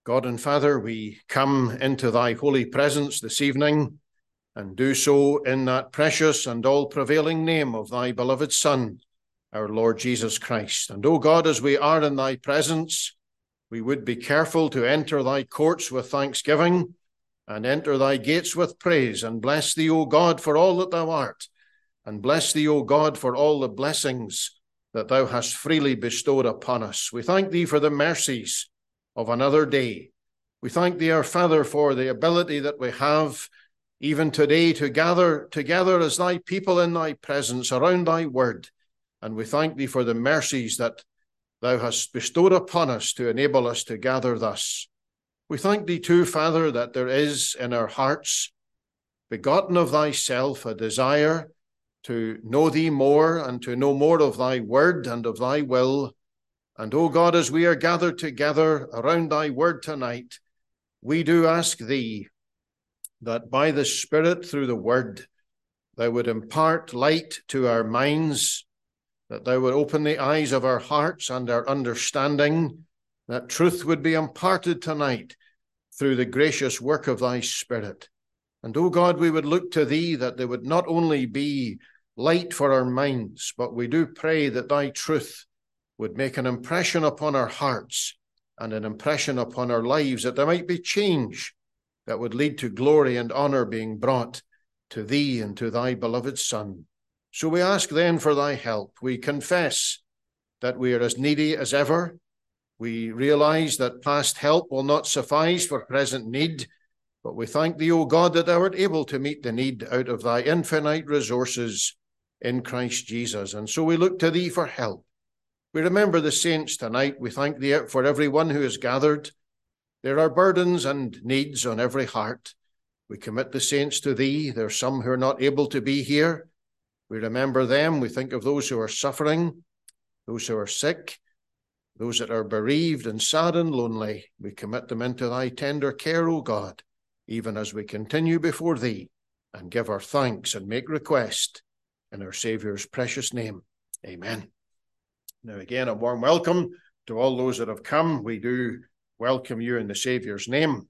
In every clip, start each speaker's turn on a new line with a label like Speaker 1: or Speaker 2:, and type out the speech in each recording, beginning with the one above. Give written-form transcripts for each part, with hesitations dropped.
Speaker 1: God and Father, we come into thy holy presence this evening and do so in that precious and all-prevailing name of thy beloved Son, our Lord Jesus Christ. And, O God, as we are in thy presence, we would be careful to enter thy courts with thanksgiving and enter thy gates with praise, and bless thee, O God, for all that thou art, and bless thee, O God, for all the blessings that thou hast freely bestowed upon us. We thank thee for the mercies of another day. We thank thee, our Father, for the ability that we have even today to gather together as thy people in thy presence around thy word. And we thank thee for the mercies that thou hast bestowed upon us to enable us to gather thus. We thank thee too, Father, that there is in our hearts, begotten of thyself, a desire to know thee more and to know more of thy word and of thy will. And, O God, as we are gathered together around thy word tonight, we do ask thee that by the Spirit through the word, thou would impart light to our minds, that thou would open the eyes of our hearts and our understanding, that truth would be imparted tonight through the gracious work of thy Spirit. And, O God, we would look to thee that there would not only be light for our minds, but we do pray that thy truth would make an impression upon our hearts and an impression upon our lives, that there might be change that would lead to glory and honor being brought to thee and to thy beloved Son. So we ask then for thy help. We confess that we are as needy as ever. We realize that past help will not suffice for present need, but we thank thee, O God, that thou art able to meet the need out of thy infinite resources in Christ Jesus. And so we look to thee for help. We remember the saints tonight. We thank thee for everyone who is gathered. There are burdens and needs on every heart. We commit the saints to thee. There are some who are not able to be here. We remember them. We think of those who are suffering, those who are sick, those that are bereaved and sad and lonely. We commit them into thy tender care, O God, even as we continue before thee and give our thanks and make request in our Saviour's precious name. Amen. Now again, a warm welcome to all those that have come. We do welcome you in the Saviour's name.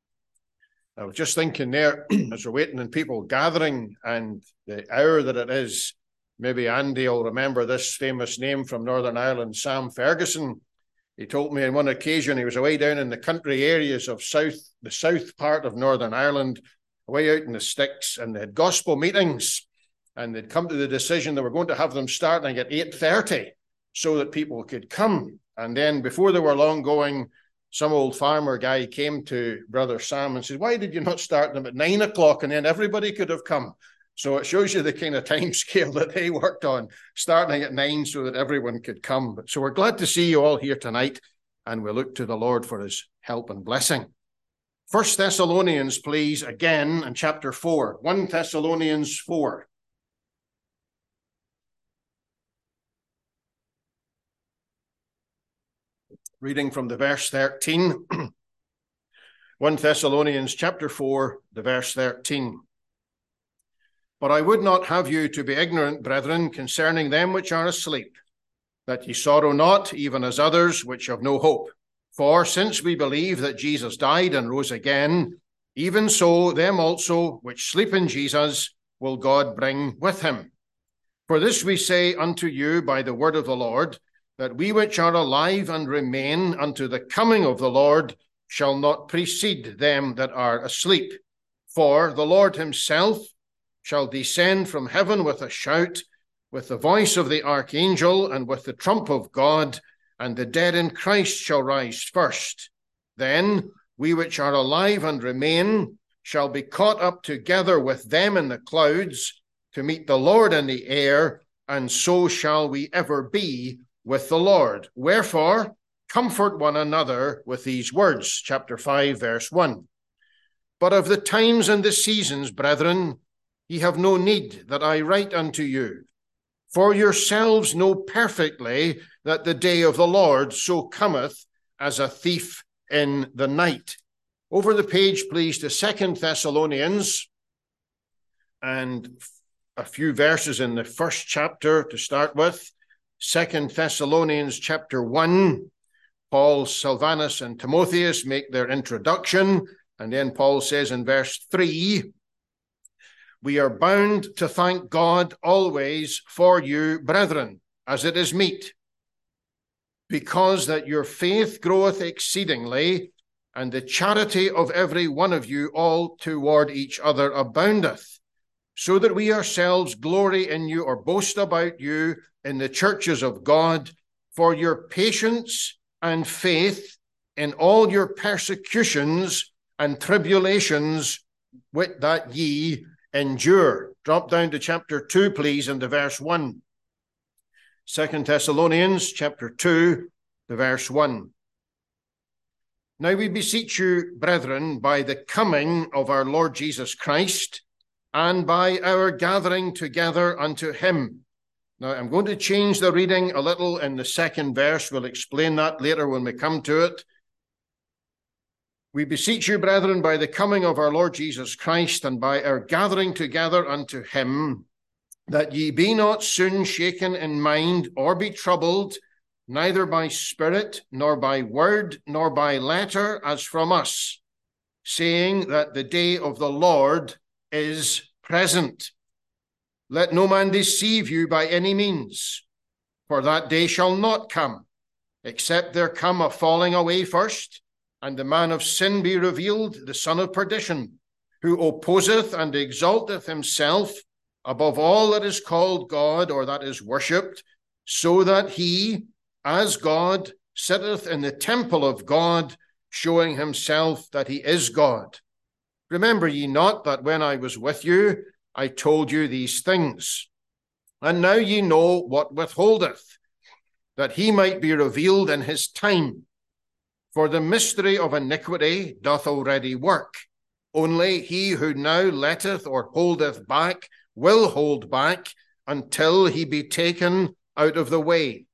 Speaker 1: I was just thinking there, as we're waiting and people gathering and the hour that it is, maybe Andy will remember this famous name from Northern Ireland, Sam Ferguson. He told me on one occasion he was away down in the country areas of the south part of Northern Ireland, away out in the sticks, and they had gospel meetings, and they'd come to the decision they were going to have them starting at 8:30 so that people could come. And then before they were long going, some old farmer guy came to Brother Sam and said, "Why did you not start them at 9 o'clock and then everybody could have come?" So it shows you the kind of time scale that they worked on, starting at 9 so that everyone could come. So we're glad to see you all here tonight, and we look to the Lord for his help and blessing. 1 Thessalonians, please, again, in chapter 4. 1 Thessalonians 4. Reading from the verse 13. 1 Thessalonians chapter 4, the verse 13. But I would not have you to be ignorant, brethren, concerning them which are asleep, that ye sorrow not, even as others which have no hope. For since we believe that Jesus died and rose again, even so them also which sleep in Jesus will God bring with him. For this we say unto you by the word of the Lord, that we which are alive and remain unto the coming of the Lord shall not precede them that are asleep. For the Lord himself shall descend from heaven with a shout, with the voice of the archangel, and with the trump of God, and the dead in Christ shall rise first. Then we which are alive and remain shall be caught up together with them in the clouds to meet the Lord in the air, and so shall we ever be with the Lord. Wherefore, comfort one another with these words. Chapter 5, verse 1. But of the times and the seasons, brethren, ye have no need that I write unto you. For yourselves know perfectly that the day of the Lord so cometh as a thief in the night. Over the page, please, to 2 Thessalonians, and a few verses in the first chapter to start with. 2 Thessalonians chapter 1. Paul, Silvanus, and Timotheus make their introduction, and then Paul says in verse 3, we are bound to thank God always for you, brethren, as it is meet, because that your faith groweth exceedingly, and the charity of every one of you all toward each other aboundeth, so that we ourselves glory in you or boast about you in the churches of God for your patience and faith in all your persecutions and tribulations with that ye endure. Drop down to chapter 2, please, and to verse 1. 2 Thessalonians chapter 2, the verse 1. Now we beseech you, brethren, by the coming of our Lord Jesus Christ, and by our gathering together unto him. Now I'm going to change the reading a little in the second verse. We'll explain that later when we come to it. We beseech you, brethren, by the coming of our Lord Jesus Christ, and by our gathering together unto him, that ye be not soon shaken in mind, or be troubled, neither by spirit, nor by word, nor by letter, as from us, saying that the day of the Lord is present. Let no man deceive you by any means, for that day shall not come, except there come a falling away first, and the man of sin be revealed, the son of perdition, who opposeth and exalteth himself above all that is called God or that is worshipped, so that he, as God, sitteth in the temple of God, showing himself that he is God. Remember ye not that when I was with you, I told you these things? And now ye know what withholdeth, that he might be revealed in his time. For the mystery of iniquity doth already work. Only he who now letteth or holdeth back will hold back until he be taken out of the way.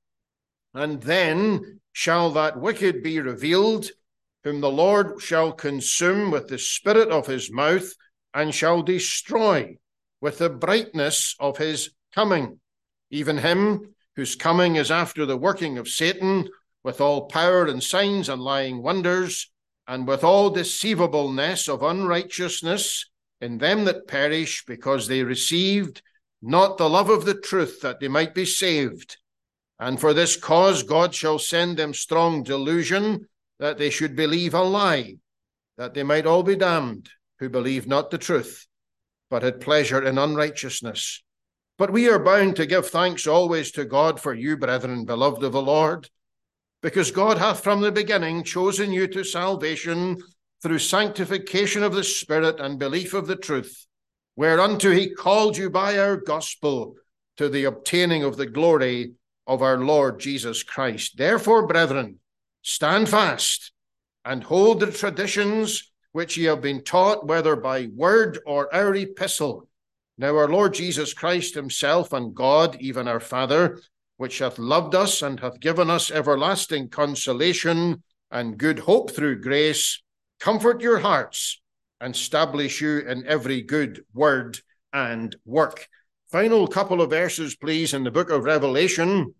Speaker 1: And then shall that wicked be revealed, whom the Lord shall consume with the spirit of his mouth, and shall destroy with the brightness of his coming, even him whose coming is after the working of Satan, with all power and signs and lying wonders, and with all deceivableness of unrighteousness in them that perish, because they received not the love of the truth, that they might be saved. And for this cause God shall send them strong delusion, that they should believe a lie, that they might all be damned, who believe not the truth, but had pleasure in unrighteousness. But we are bound to give thanks always to God for you, brethren, beloved of the Lord, because God hath from the beginning chosen you to salvation through sanctification of the Spirit and belief of the truth, whereunto he called you by our gospel to the obtaining of the glory of our Lord Jesus Christ. Therefore, brethren, stand fast and hold the traditions which ye have been taught, whether by word or our epistle. Now our Lord Jesus Christ himself and God, even our Father, which hath loved us and hath given us everlasting consolation and good hope through grace, comfort your hearts and establish you in every good word and work. Final couple of verses, please, in the book of Revelation.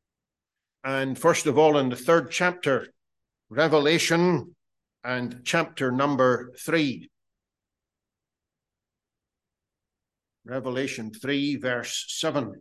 Speaker 1: And first of all, in the third chapter, Revelation and chapter number 3. Revelation 3, verse 7.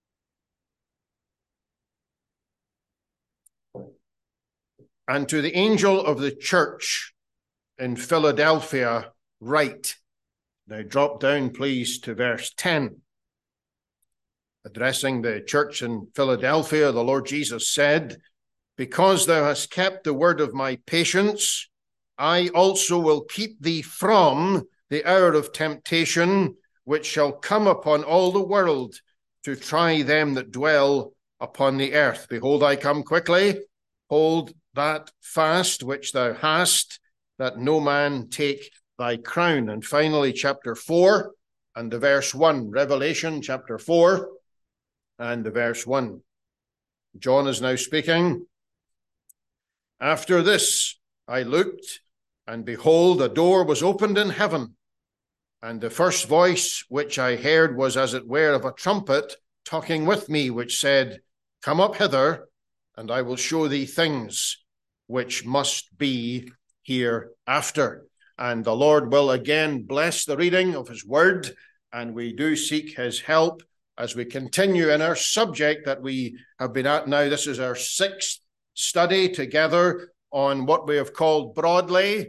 Speaker 1: And to the angel of the church in Philadelphia write. Now drop down, please, to verse 10. Addressing the church in Philadelphia, the Lord Jesus said, because thou hast kept the word of my patience, I also will keep thee from the hour of temptation, which shall come upon all the world to try them that dwell upon the earth. Behold, I come quickly. Hold that fast which thou hast, that no man take thy crown. And finally, chapter 4 and the verse 1. Revelation chapter 4 and the verse 1. John is now speaking. After this I looked, and behold, a door was opened in heaven. And the first voice which I heard was as it were of a trumpet talking with me, which said, come up hither, and I will show thee things which must be hereafter. And the Lord will again bless the reading of his word, and we do seek his help as we continue in our subject that we have been at now. This is our 6th study together on what we have called broadly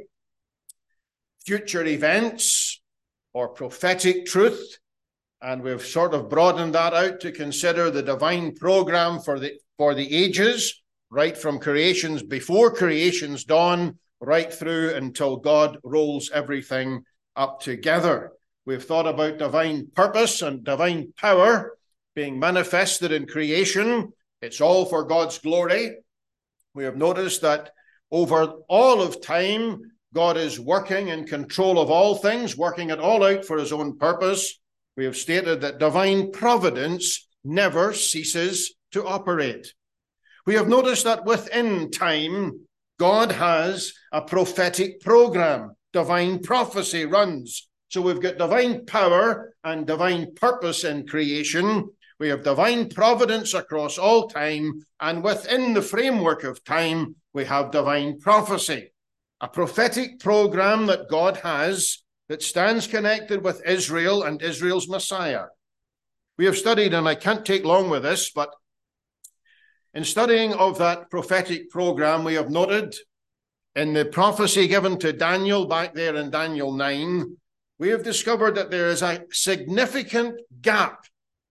Speaker 1: future events or prophetic truth. And we've sort of broadened that out to consider the divine program for the ages, right from creation's before creation's dawn, right through until God rolls everything up together. We've thought about divine purpose and divine power being manifested in creation. It's all for God's glory. We have noticed that over all of time, God is working in control of all things, working it all out for his own purpose. We have stated that divine providence never ceases to operate. We have noticed that within time, God has a prophetic program. Divine prophecy runs. So we've got divine power and divine purpose in creation. We have divine providence across all time. And within the framework of time, we have divine prophecy. A prophetic program that God has that stands connected with Israel and Israel's Messiah. We have studied, and I can't take long with this, but in studying of that prophetic program, we have noted in the prophecy given to Daniel back there in Daniel 9, we have discovered that there is a significant gap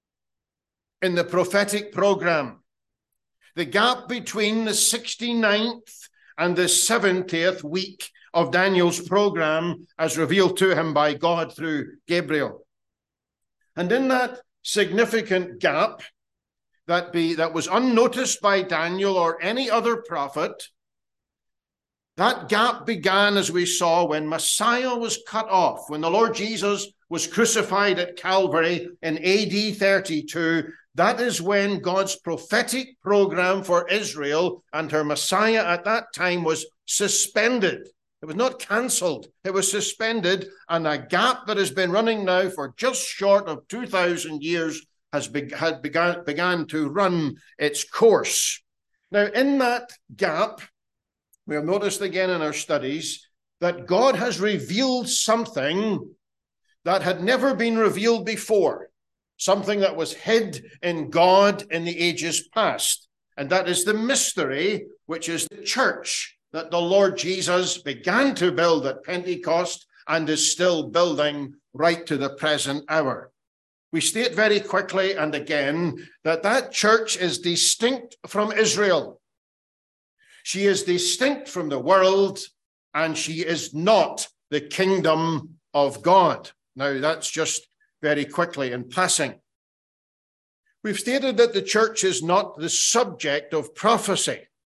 Speaker 1: in the prophetic program. The gap between the 69th and the 70th week of Daniel's program as revealed to him by God through Gabriel. And in that significant gap that was unnoticed by Daniel or any other prophet, that gap began, as we saw, when Messiah was cut off, when the Lord Jesus was crucified at Calvary in AD 32. That is when God's prophetic program for Israel and her Messiah at that time was suspended. It was not cancelled. It was suspended, and a gap that has been running now for just short of 2,000 years has began to run its course. Now, in that gap, we have noticed again in our studies that God has revealed something that had never been revealed before, something that was hid in God in the ages past, and that is the mystery, which is the church that the Lord Jesus began to build at Pentecost and is still building right to the present hour. We state very quickly and again that church is distinct from Israel. She is distinct from the world, and she is not the kingdom of God. Now, that's just very quickly in passing. We've stated that the church is not the subject of prophecy,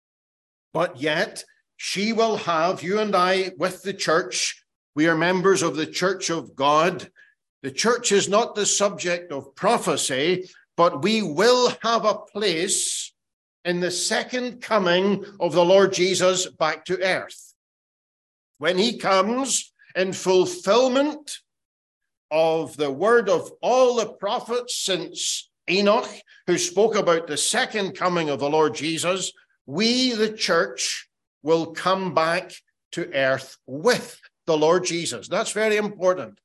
Speaker 1: but yet she will have, you and I with the church, we are members of the church of God. The church is not the subject of prophecy, but we will have a place in the second coming of the Lord Jesus back to earth. When he comes in fulfillment of the word of all the prophets since Enoch, who spoke about the second coming of the Lord Jesus, we, the church, will come back to earth with the Lord Jesus. That's very important.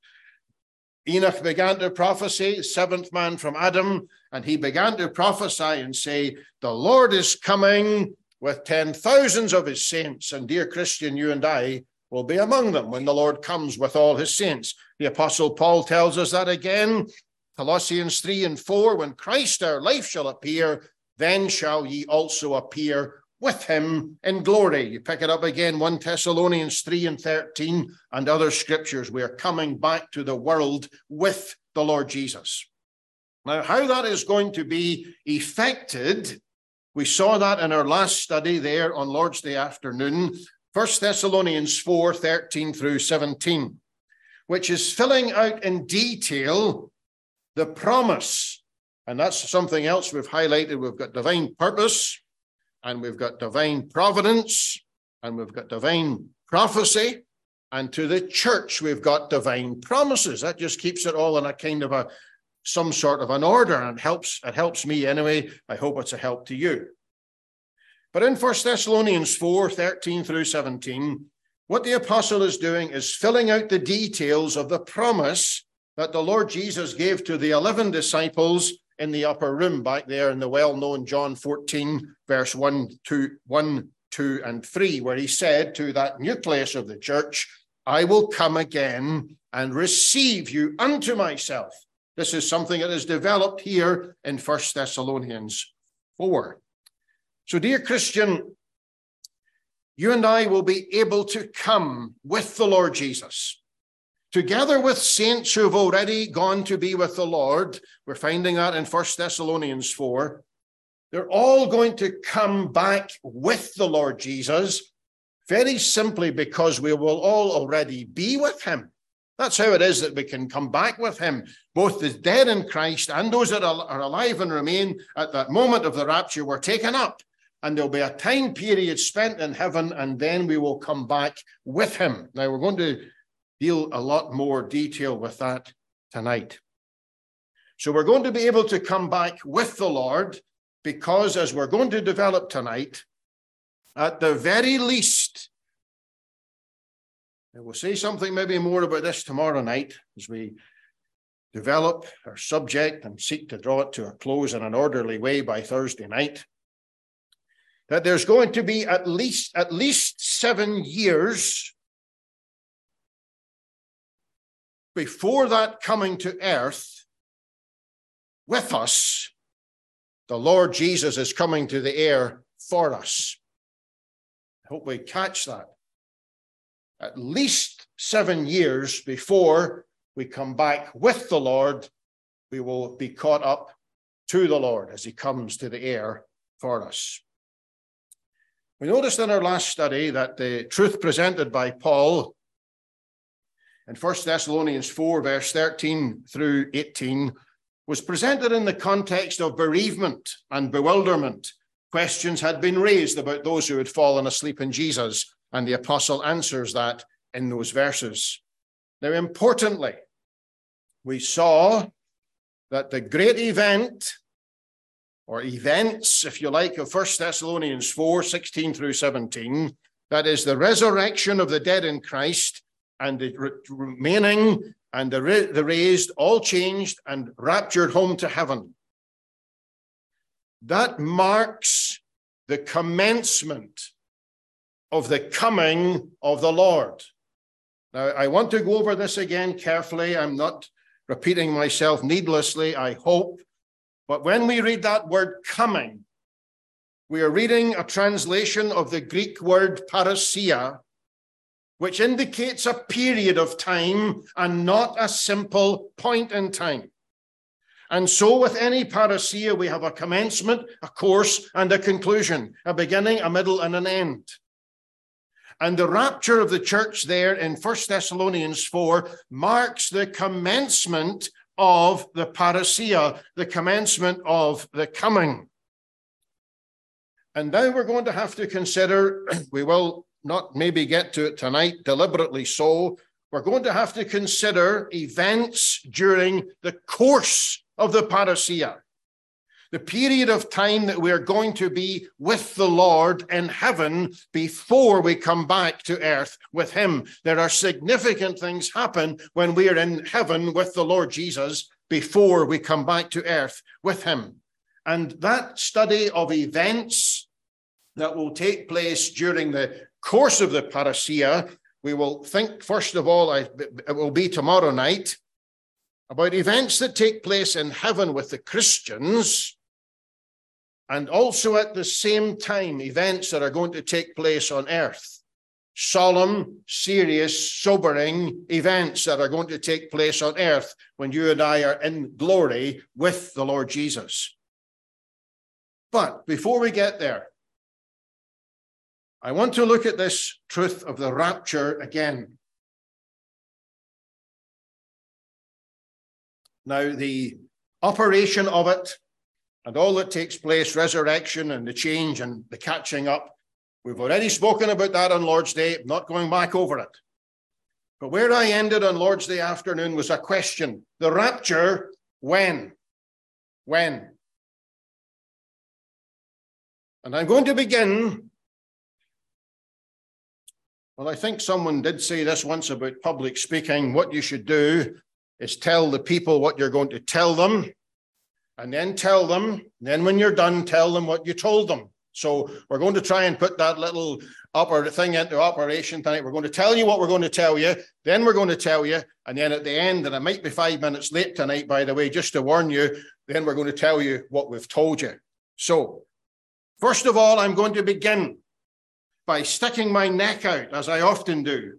Speaker 1: Enoch began to prophesy, seventh man from Adam, and he began to prophesy and say, the Lord is coming with 10,000s of his saints. And dear Christian, you and I will be among them when the Lord comes with all his saints. The Apostle Paul tells us that again, Colossians 3 and 4, when Christ our life shall appear, then shall ye also appear with him in glory. You pick it up again, 1 Thessalonians 3 and 13 and other scriptures. We are coming back to the world with the Lord Jesus. Now, how that is going to be effected, we saw that in our last study there on Lord's Day afternoon, 1 Thessalonians 4, 13 through 17, which is filling out in detail the promise. And that's something else we've highlighted. We've got divine purpose, and we've got divine providence, and we've got divine prophecy, and to the church we've got divine promises. That just keeps it all in a kind of some sort of an order, and it helps me anyway. I hope it's a help to you. But in 1 Thessalonians 4, 13 through 17, what the apostle is doing is filling out the details of the promise that the Lord Jesus gave to the 11 disciples in the upper room back there in the well-known John 14, verse 1, 2, and 3, where he said to that nucleus of the church, I will come again and receive you unto myself. This is something that is developed here in 1 Thessalonians 4. So, dear Christian, you and I will be able to come with the Lord Jesus, together with saints who have already gone to be with the Lord. We're finding that in 1 Thessalonians 4. They're all going to come back with the Lord Jesus, very simply because we will all already be with him. That's how it is that we can come back with him. Both the dead in Christ and those that are alive and remain at that moment of the rapture were taken up. And there'll be a time period spent in heaven, and then we will come back with him. Now, we're going to deal a lot more detail with that tonight. So we're going to be able to come back with the Lord because, as we're going to develop tonight, at the very least, and we'll say something maybe more about this tomorrow night as we develop our subject and seek to draw it to a close in an orderly way by Thursday night, that there's going to be at least 7 years before that coming to earth with us. The Lord Jesus is coming to the air for us. I hope we catch that. At least 7 years before we come back with the Lord, we will be caught up to the Lord as he comes to the air for us. We noticed in our last study that the truth presented by Paul in 1 Thessalonians 4, verse 13 through 18, was presented in the context of bereavement and bewilderment. Questions had been raised about those who had fallen asleep in Jesus, and the apostle answers that in those verses. Now, importantly, we saw that the great event, or events, if you like, of 1 Thessalonians 4, 16 through 17, that is the resurrection of the dead in Christ and the remaining and the raised, all changed and raptured home to heaven. That marks the commencement of the coming of the Lord. Now, I want to go over this again carefully. I'm not repeating myself needlessly, I hope. But when we read that word coming, we are reading a translation of the Greek word parousia, which indicates a period of time and not a simple point in time. And so with any parousia, we have a commencement, a course, and a conclusion, a beginning, a middle, and an end. And the rapture of the church there in 1 Thessalonians 4 marks the commencement of the parousia, the commencement of the coming. And now we're going to have to consider, we will not maybe get to it tonight, deliberately so, we're going to have to consider events during the course of the parousia, the period of time that we're going to be with the Lord in heaven before we come back to earth with him. There are significant things happen when we are in heaven with the Lord Jesus before we come back to earth with him. And that study of events that will take place during the course of the parousia, we will think, first of all, it will be tomorrow night, about events that take place in heaven with the Christians, and also at the same time, events that are going to take place on earth. Solemn, serious, sobering events that are going to take place on earth when you and I are in glory with the Lord Jesus. But before we get there, I want to look at this truth of the rapture again. Now, the operation of it and all that takes place, resurrection and the change and the catching up, we've already spoken about that on Lord's Day. I'm not going back over it. But where I ended on Lord's Day afternoon was a question. The rapture, when? When? And I'm going to begin. Well, I think someone did say this once about public speaking. What you should do is tell the people what you're going to tell them, and then tell them. And then when you're done, tell them what you told them. So we're going to try and put that little upper thing into operation tonight. We're going to tell you what we're going to tell you. Then we're going to tell you. And then at the end, and I might be 5 minutes late tonight, by the way, just to warn you, then we're going to tell you what we've told you. So first of all, I'm going to begin by sticking my neck out, as I often do,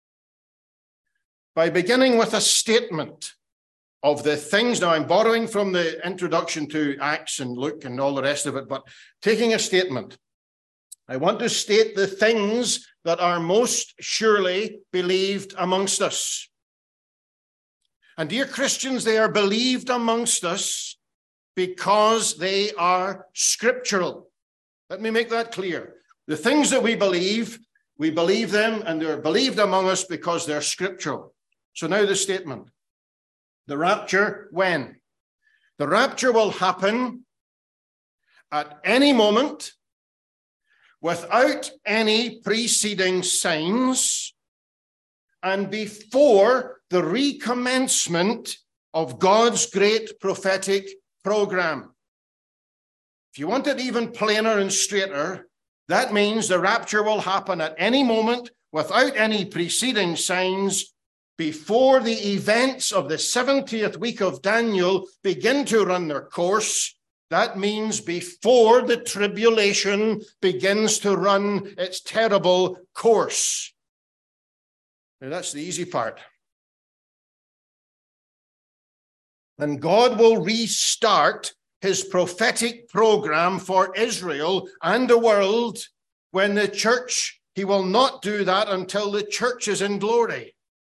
Speaker 1: by beginning with a statement of the things. Now, I'm borrowing from the introduction to Acts and Luke and all the rest of it, but taking a statement. I want to state the things that are most surely believed amongst us. And dear Christians, they are believed amongst us because they are scriptural. Let me make that clear. The things that we believe them, and they're believed among us because they're scriptural. So now the statement. The rapture, when? The rapture will happen at any moment without any preceding signs and before the recommencement of God's great prophetic program. If you want it even plainer and straighter, that means the rapture will happen at any moment without any preceding signs before the events of the 70th week of Daniel begin to run their course. That means before the tribulation begins to run its terrible course. Now, that's the easy part. And God will restart his prophetic program for Israel and the world when the church, he will not do that until the church is in glory.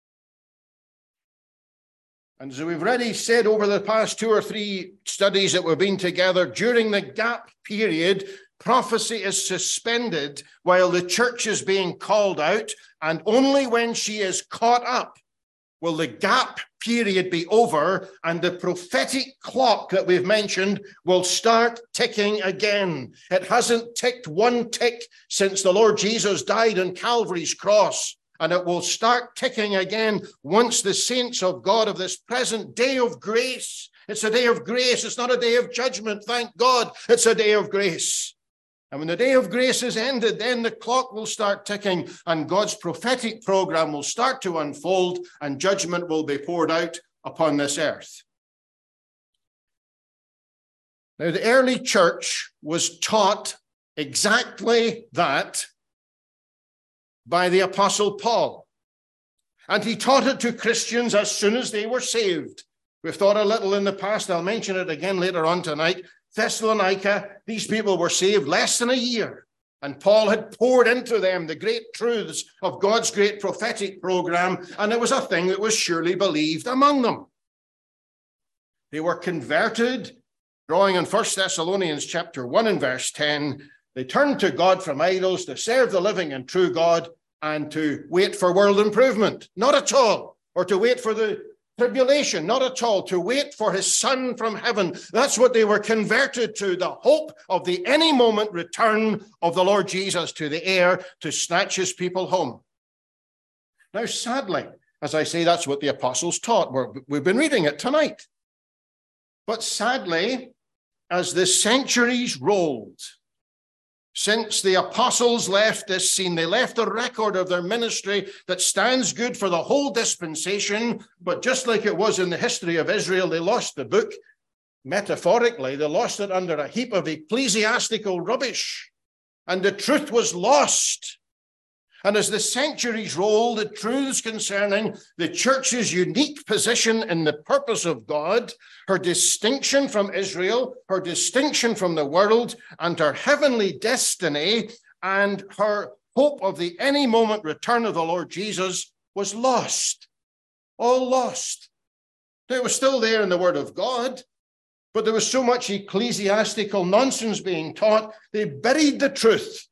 Speaker 1: And as we've already said over the past 2 or 3 studies that we've been together, during the gap period, prophecy is suspended while the church is being called out, and only when she is caught up will the gap period be over, and the prophetic clock that we've mentioned will start ticking again. It hasn't ticked one tick since the Lord Jesus died on Calvary's cross. And it will start ticking again once the saints of God of this present day of grace. It's a day of grace. It's not a day of judgment. Thank God it's a day of grace. And when the day of grace is ended, then the clock will start ticking and God's prophetic program will start to unfold and judgment will be poured out upon this earth. Now, the early church was taught exactly that by the Apostle Paul. And he taught it to Christians as soon as they were saved. We've thought a little in the past. I'll mention it again later on tonight. Thessalonica, these people were saved less than a year. And Paul had poured into them the great truths of God's great prophetic program. And it was a thing that was surely believed among them. They were converted, drawing on 1 Thessalonians chapter 1 and verse 10. They turned to God from idols to serve the living and true God and to wait for world improvement. Not at all. Or to wait for the tribulation. Not at all. To wait for his Son from heaven. That's what they were converted to. The hope of the any moment return of the Lord Jesus to the air to snatch his people home. Now, sadly, as I say, that's what the apostles taught. We've been reading it tonight. But sadly, as the centuries rolled, since the apostles left this scene, they left a record of their ministry that stands good for the whole dispensation. But just like it was in the history of Israel, they lost the book. Metaphorically, they lost it under a heap of ecclesiastical rubbish. And the truth was lost. And as the centuries roll, the truths concerning the church's unique position in the purpose of God, her distinction from Israel, her distinction from the world, and her heavenly destiny, and her hope of the any moment return of the Lord Jesus was lost. All lost. It was still there in the Word of God, but there was so much ecclesiastical nonsense being taught, they buried the truth.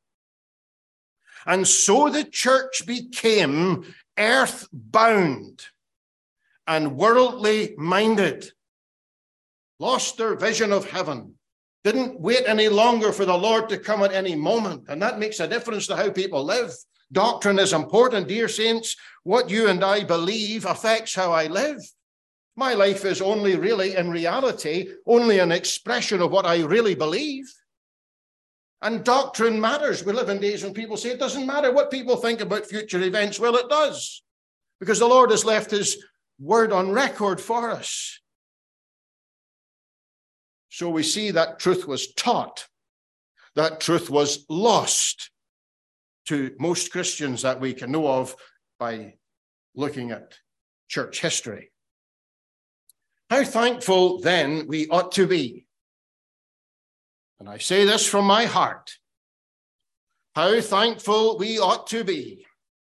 Speaker 1: And so the church became earth-bound and worldly minded, lost their vision of heaven, Didn't wait any longer for the Lord to come at any moment. And that makes a difference to how people live. Doctrine is important, dear saints. What you and I believe affects how I live. My life is only really, in reality, only an expression of what I really believe. And doctrine matters. We live in days when people say it doesn't matter what people think about future events. Well, it does, because the Lord has left his word on record for us. So we see that truth was taught. That truth was lost to most Christians that we can know of by looking at church history. How thankful then we ought to be. And I say this from my heart. How thankful we ought to be.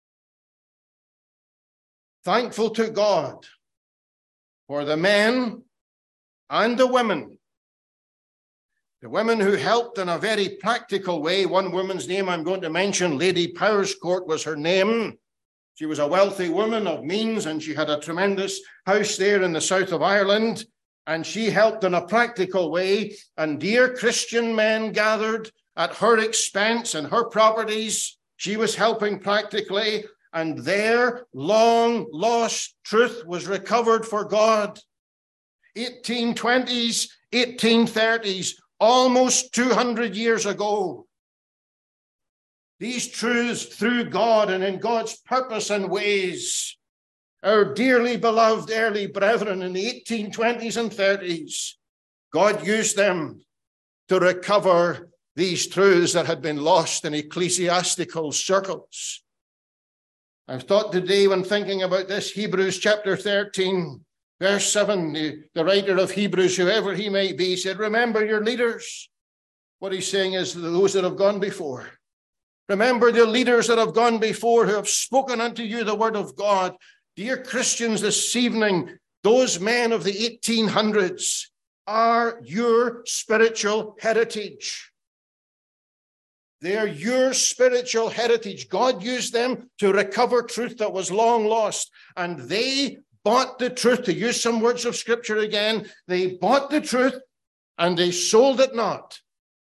Speaker 1: Thankful to God for the men and the women. The women who helped in a very practical way. One woman's name I'm going to mention, Lady Powerscourt was her name. She was a wealthy woman of means, and she had a tremendous house there in the south of Ireland. And she helped in a practical way. And dear Christian men gathered at her expense and her properties. She was helping practically. And their long lost truth was recovered for God. 1820s, 1830s, almost 200 years ago. These truths through God and in God's purpose and ways, our dearly beloved early brethren in the 1820s and 30s, God used them to recover these truths that had been lost in ecclesiastical circles. I've thought today when thinking about this, Hebrews chapter 13, verse 7, the writer of Hebrews, whoever he may be, said, remember your leaders. What he's saying is those that have gone before. Remember the leaders that have gone before who have spoken unto you the word of God. Dear Christians, this evening, those men of the 1800s are your spiritual heritage. They are your spiritual heritage. God used them to recover truth that was long lost, and they bought the truth. To use some words of scripture again, they bought the truth and they sold it not.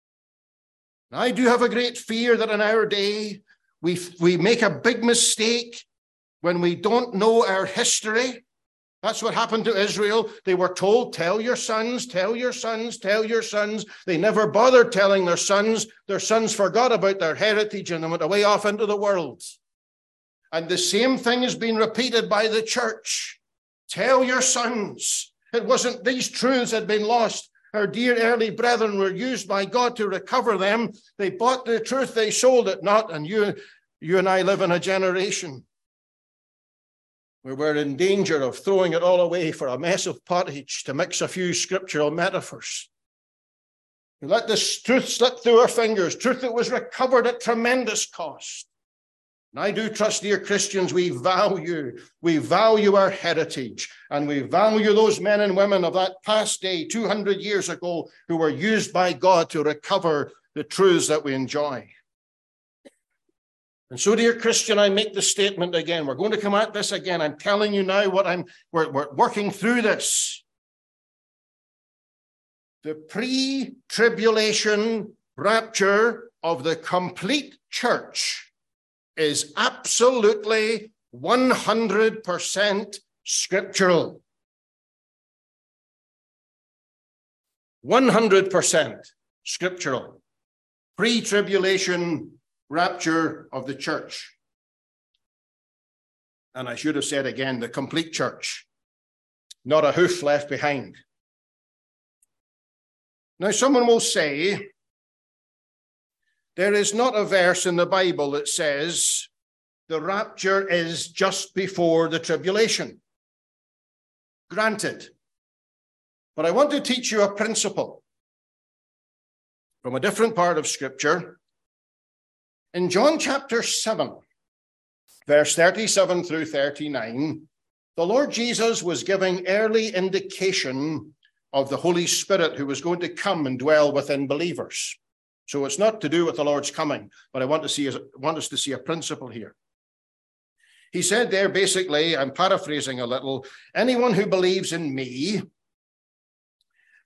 Speaker 1: And I do have a great fear that in our day, we make a big mistake when we don't know our history. That's what happened to Israel. They were told, tell your sons, tell your sons, tell your sons. They never bothered telling their sons. Their sons forgot about their heritage and they went away off into the world. And the same thing has been repeated by the church. Tell your sons. It wasn't these truths had been lost. Our dear early brethren were used by God to recover them. They bought the truth, they sold it not. And you and I live in a generation where we're in danger of throwing it all away for a mess of pottage to mix a few scriptural metaphors. We let this truth slip through our fingers, truth that was recovered at tremendous cost. And I do trust, dear Christians, we value our heritage, and we value those men and women of that past day, 200 years ago, who were used by God to recover the truths that we enjoy. And so, dear Christian, I make the statement again. We're going to come at this again. I'm telling you now we're working through this. The pre-tribulation rapture of the complete church is absolutely 100% scriptural. 100% scriptural. Pre-tribulation rapture of the church. And I should have said again, the complete church, not a hoof left behind. Now, someone will say, there is not a verse in the Bible that says the rapture is just before the tribulation. Granted. But I want to teach you a principle from a different part of Scripture. In John chapter 7, verse 37 through 39, the Lord Jesus was giving early indication of the Holy Spirit who was going to come and dwell within believers. So it's not to do with the Lord's coming, but I want us to see a principle here. He said there, basically, I'm paraphrasing a little, anyone who believes in me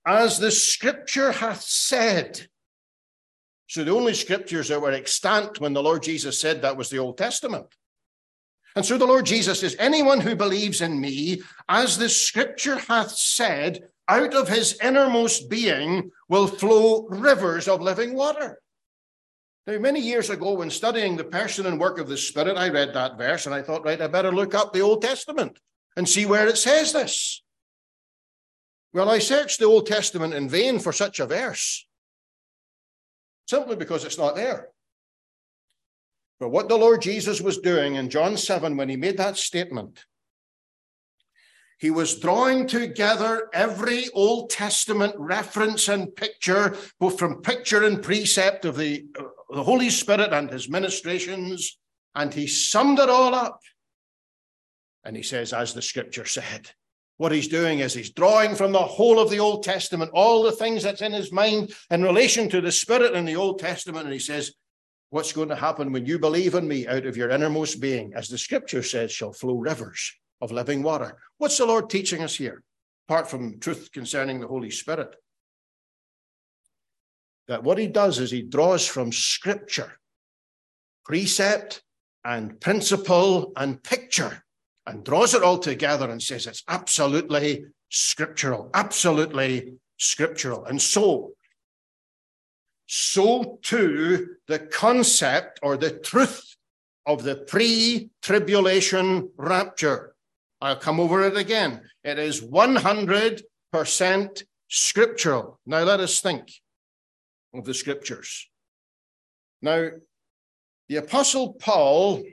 Speaker 1: as the scripture hath said. So the only scriptures that were extant when the Lord Jesus said that was the Old Testament. And so the Lord Jesus says, anyone who believes in me, as the scripture hath said, out of his innermost being will flow rivers of living water. Now, many years ago, when studying the person and work of the Spirit, I read that verse and I thought, right, I better look up the Old Testament and see where it says this. Well, I searched the Old Testament in vain for such a verse, simply because it's not there. But what the Lord Jesus was doing in John 7 when he made that statement, he was drawing together every Old Testament reference and picture, both from picture and precept of the Holy Spirit and his ministrations, and he summed it all up. And he says, as the scripture said. What he's doing is he's drawing from the whole of the Old Testament, all the things that's in his mind in relation to the Spirit in the Old Testament. And he says, what's going to happen when you believe in me? Out of your innermost being, as the scripture says, shall flow rivers of living water. What's the Lord teaching us here, apart from truth concerning the Holy Spirit? That what he does is he draws from scripture, precept and principle and picture, and draws it all together and says it's absolutely scriptural, absolutely scriptural. And so too the concept or the truth of the pre-tribulation rapture. I'll come over it again. It is 100% scriptural. Now let us think of the scriptures. Now, the Apostle Paul,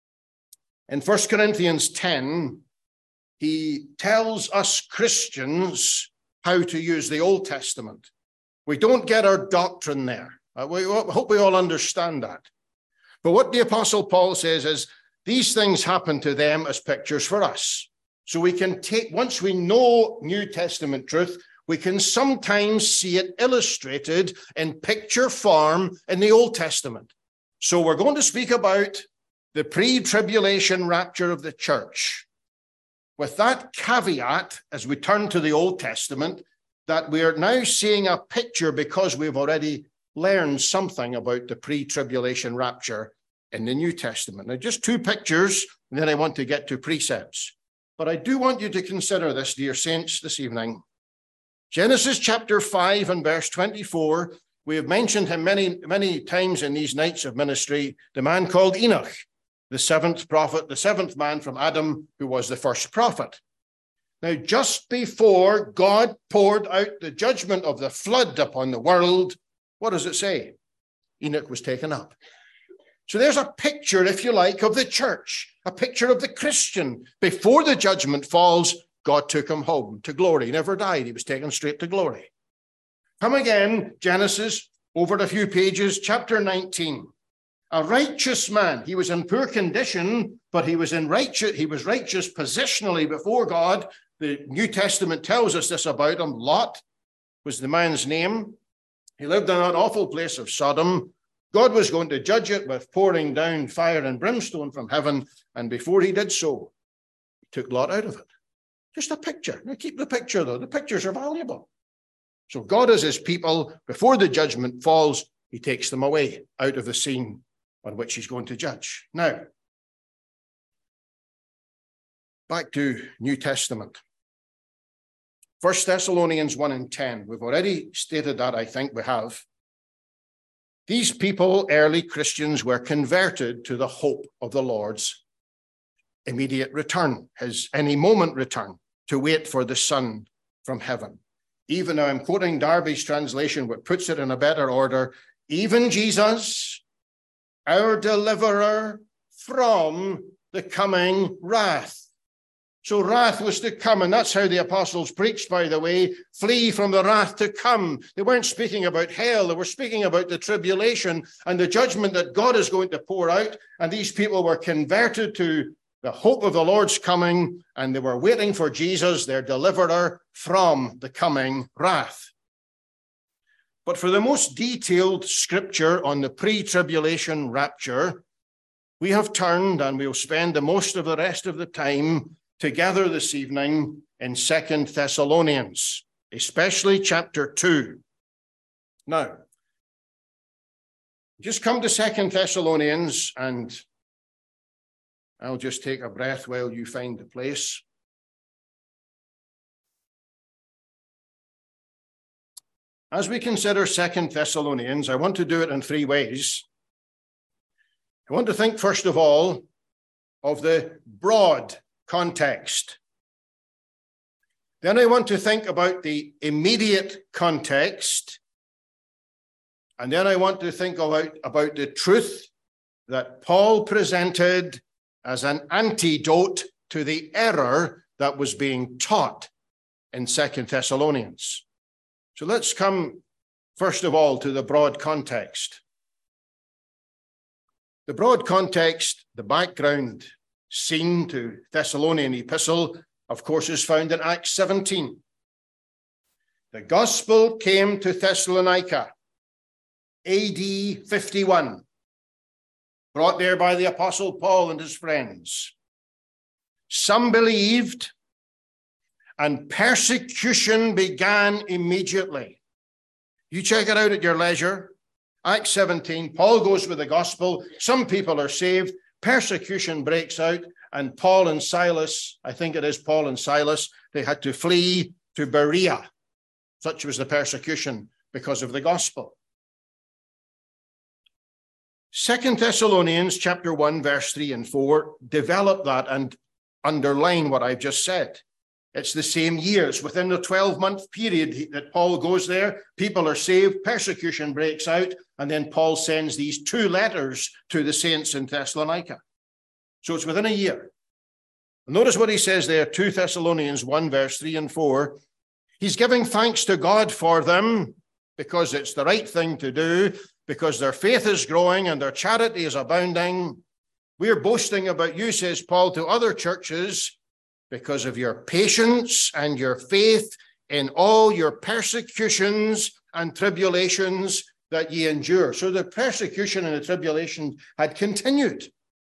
Speaker 1: in 1 Corinthians 10, he tells us Christians how to use the Old Testament. We don't get our doctrine there. We hope we all understand that. But what the Apostle Paul says is, these things happen to them as pictures for us. So we can take, once we know New Testament truth, we can sometimes see it illustrated in picture form in the Old Testament. So we're going to speak about the pre-tribulation rapture of the church. With that caveat, as we turn to the Old Testament, that we are now seeing a picture because we've already learned something about the pre-tribulation rapture in the New Testament. Now, just two pictures, and then I want to get to precepts. But I do want you to consider this, dear saints, this evening. Genesis chapter 5 and verse 24, we have mentioned him many, many times in these nights of ministry, the man called Enoch, the seventh prophet, the seventh man from Adam, who was the first prophet. Now, just before God poured out the judgment of the flood upon the world, what does it say? Enoch was taken up. So there's a picture, if you like, of the church, a picture of the Christian. Before the judgment falls, God took him home to glory. He never died. He was taken straight to glory. Come again, Genesis, over a few pages, chapter 19. A righteous man. He was in poor condition, but he was righteous positionally before God. The New Testament tells us this about him. Lot was the man's name. He lived in that awful place of Sodom. God was going to judge it with pouring down fire and brimstone from heaven. And before he did so, he took Lot out of it. Just a picture. Now keep the picture, though. The pictures are valuable. So God is his people. Before the judgment falls, he takes them away out of the scene on which he's going to judge. Now, back to New Testament. 1 Thessalonians 1 and 10. We've already stated that, I think we have. These people, early Christians, were converted to the hope of the Lord's immediate return, his any moment return, to wait for the Son from heaven. Even now, I'm quoting Darby's translation, which puts it in a better order. Even Jesus, our deliverer from the coming wrath. So wrath was to come, and that's how the apostles preached, by the way. Flee from the wrath to come. They weren't speaking about hell. They were speaking about the tribulation and the judgment that God is going to pour out. And these people were converted to the hope of the Lord's coming, and they were waiting for Jesus, their deliverer, from the coming wrath. But for the most detailed scripture on the pre-tribulation rapture, we have turned, and we'll spend the most of the rest of the time together this evening in 2 Thessalonians. especially chapter 2. Now, just come to 2 Thessalonians, and I'll just take a breath while you find the place. As we consider 2 Thessalonians, I want to do it in 3 ways. I want to think, first of all, of the broad context. Then I want to think about the immediate context. And then I want to think about the truth that Paul presented as an antidote to the error that was being taught in 2 Thessalonians. So let's come, first of all, to the broad context. The broad context, the background scene to Thessalonian epistle, of course, is found in Acts 17. The gospel came to Thessalonica, AD 51, brought there by the Apostle Paul and his friends. Some believed, and persecution began immediately. You check it out at your leisure. Acts 17, Paul goes with the gospel. Some people are saved. Persecution breaks out, and Paul and Silas, I think it is Paul and Silas, they had to flee to Berea. Such was the persecution because of the gospel. 2 Thessalonians chapter 1, verse 3 and 4 develop that and underline what I've just said. It's the same years. Within the 12-month period that Paul goes there, people are saved, persecution breaks out, and then Paul sends these 2 letters to the saints in Thessalonica. So it's within a year. Notice what he says there, 2 Thessalonians 1, verse 3 and 4. He's giving thanks to God for them because it's the right thing to do, because their faith is growing and their charity is abounding. We're boasting about you, says Paul, to other churches because of your patience and your faith in all your persecutions and tribulations that ye endure. So the persecution and the tribulation had continued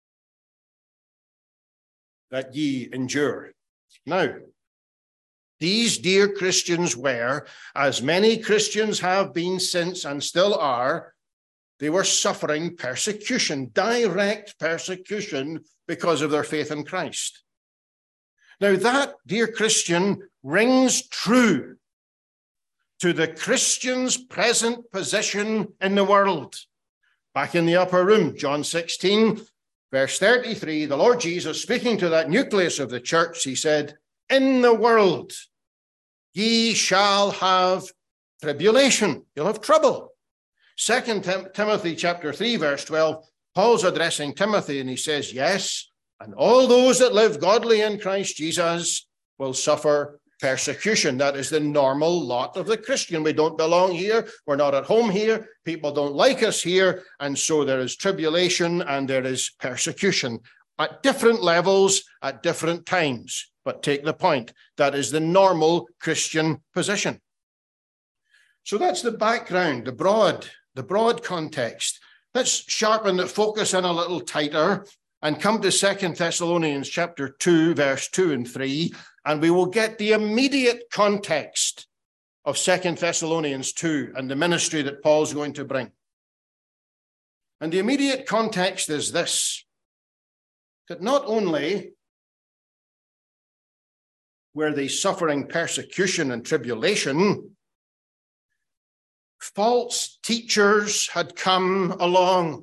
Speaker 1: that ye endure. Now, these dear Christians were, as many Christians have been since and still are, they were suffering persecution, direct persecution, because of their faith in Christ. Now that, dear Christian, rings true to the Christian's present position in the world. Back in the upper room, John 16, verse 33, the Lord Jesus, speaking to that nucleus of the church, he said, in the world ye shall have tribulation. You'll have trouble. 2 Timothy chapter 3, verse 12, Paul's addressing Timothy and he says, yes, and all those that live godly in Christ Jesus will suffer persecution. That is the normal lot of the Christian. We don't belong here. We're not at home here. People don't like us here. And so there is tribulation and there is persecution at different levels, at different times. But take the point. That is the normal Christian position. So that's the background, the broad context. Let's sharpen the focus in a little tighter and come to 2 Thessalonians chapter 2, verse 2 and 3, and we will get the immediate context of 2 Thessalonians 2 and the ministry that Paul's going to bring. And the immediate context is this, that not only were they suffering persecution and tribulation, false teachers had come along,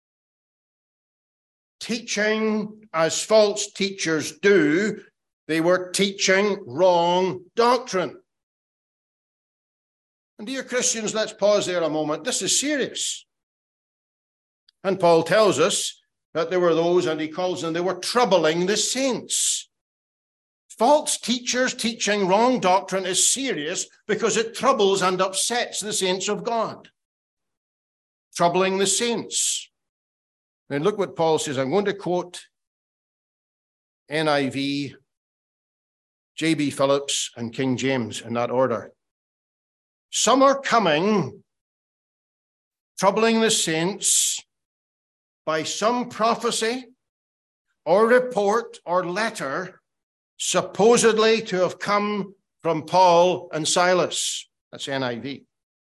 Speaker 1: teaching as false teachers do. They were teaching wrong doctrine. And dear Christians, let's pause there a moment. This is serious. And Paul tells us that there were those, and he calls them, they were troubling the saints. False teachers teaching wrong doctrine is serious because it troubles and upsets the saints of God. Troubling the saints. And look what Paul says. I'm going to quote NIV, J.B. Phillips, and King James in that order. Some are coming, troubling the saints by some prophecy or report or letter supposedly to have come from Paul and Silas. That's NIV.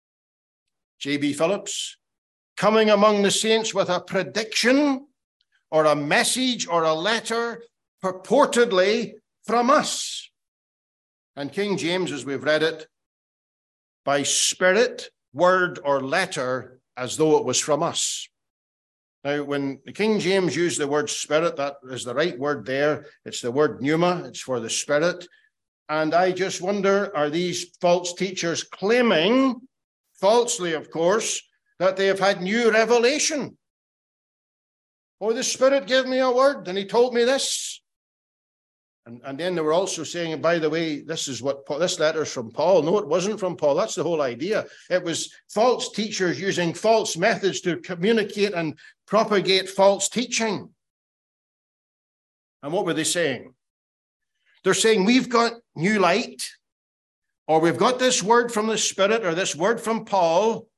Speaker 1: J.B. Phillips, coming among the saints with a prediction or a message or a letter purportedly from us. And King James, as we've read it, by spirit, word, or letter, as though it was from us. Now, when the King James used the word spirit, that is the right word there. It's the word pneuma. It's for the spirit. And I just wonder, are these false teachers claiming, falsely of course, that they have had new revelation? Oh, the Spirit gave me a word and he told me this. And then they were also saying, by the way, this letter's from Paul. No, it wasn't from Paul. That's the whole idea. It was false teachers using false methods to communicate and propagate false teaching. And what were they saying? They're saying, we've got new light, or we've got this word from the Spirit, or this word from Paul.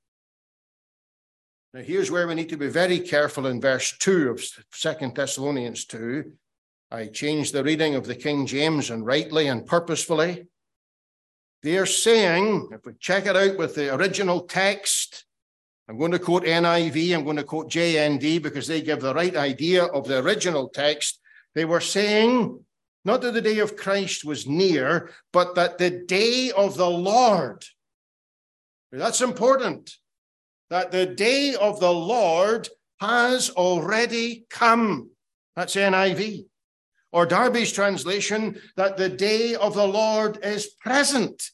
Speaker 1: Now, here's where we need to be very careful in verse 2 of 2 Thessalonians 2. I changed the reading of the King James, and rightly and purposefully. They are saying, if we check it out with the original text, I'm going to quote NIV, I'm going to quote JND, because they give the right idea of the original text. They were saying, not that the day of Christ was near, but that the day of the Lord. That's important. That the day of the Lord has already come. That's NIV. Or Darby's translation, that the day of the Lord is present.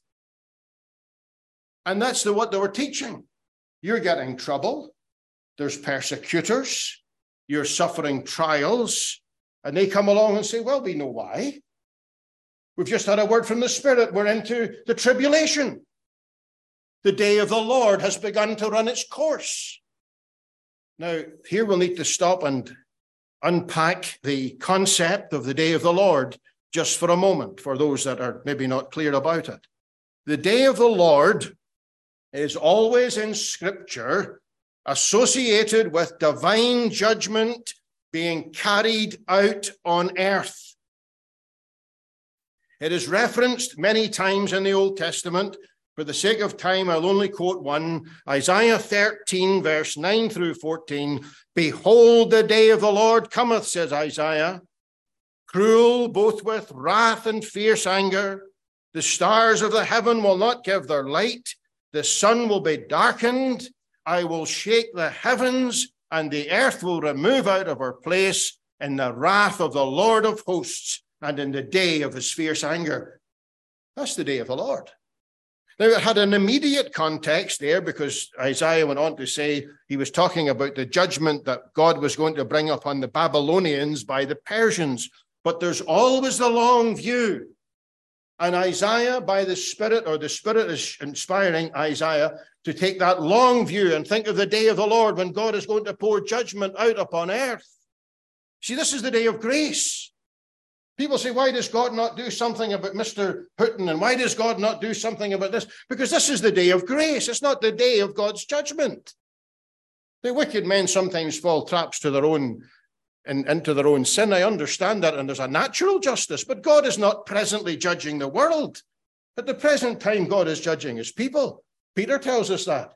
Speaker 1: And that's what they were teaching. You're getting trouble. There's persecutors. You're suffering trials. And they come along and say, well, we know why. We've just had a word from the Spirit. We're into the tribulation. The day of the Lord has begun to run its course. Now, here we'll need to stop and unpack the concept of the day of the Lord just for a moment, for those that are maybe not clear about it. The day of the Lord is always in Scripture associated with divine judgment being carried out on earth. It is referenced many times in the Old Testament. For the sake of time, I'll only quote one. Isaiah 13, verse 9 through 14. Behold, the day of the Lord cometh, says Isaiah, cruel both with wrath and fierce anger. The stars of the heaven will not give their light. The sun will be darkened. I will shake the heavens, and the earth will remove out of her place in the wrath of the Lord of hosts and in the day of his fierce anger. That's the day of the Lord. Now, it had an immediate context there because Isaiah went on to say he was talking about the judgment that God was going to bring upon the Babylonians by the Persians. But there's always the long view. And Isaiah, by the Spirit, or the Spirit is inspiring Isaiah to take that long view and think of the day of the Lord when God is going to pour judgment out upon earth. See, this is the day of grace. People say, why does God not do something about Mr. Putin? And why does God not do something about this? Because this is the day of grace. It's not the day of God's judgment. The wicked men sometimes fall traps to their own and into their own sin. I understand that, and there's a natural justice, but God is not presently judging the world. At the present time, God is judging his people. Peter tells us that.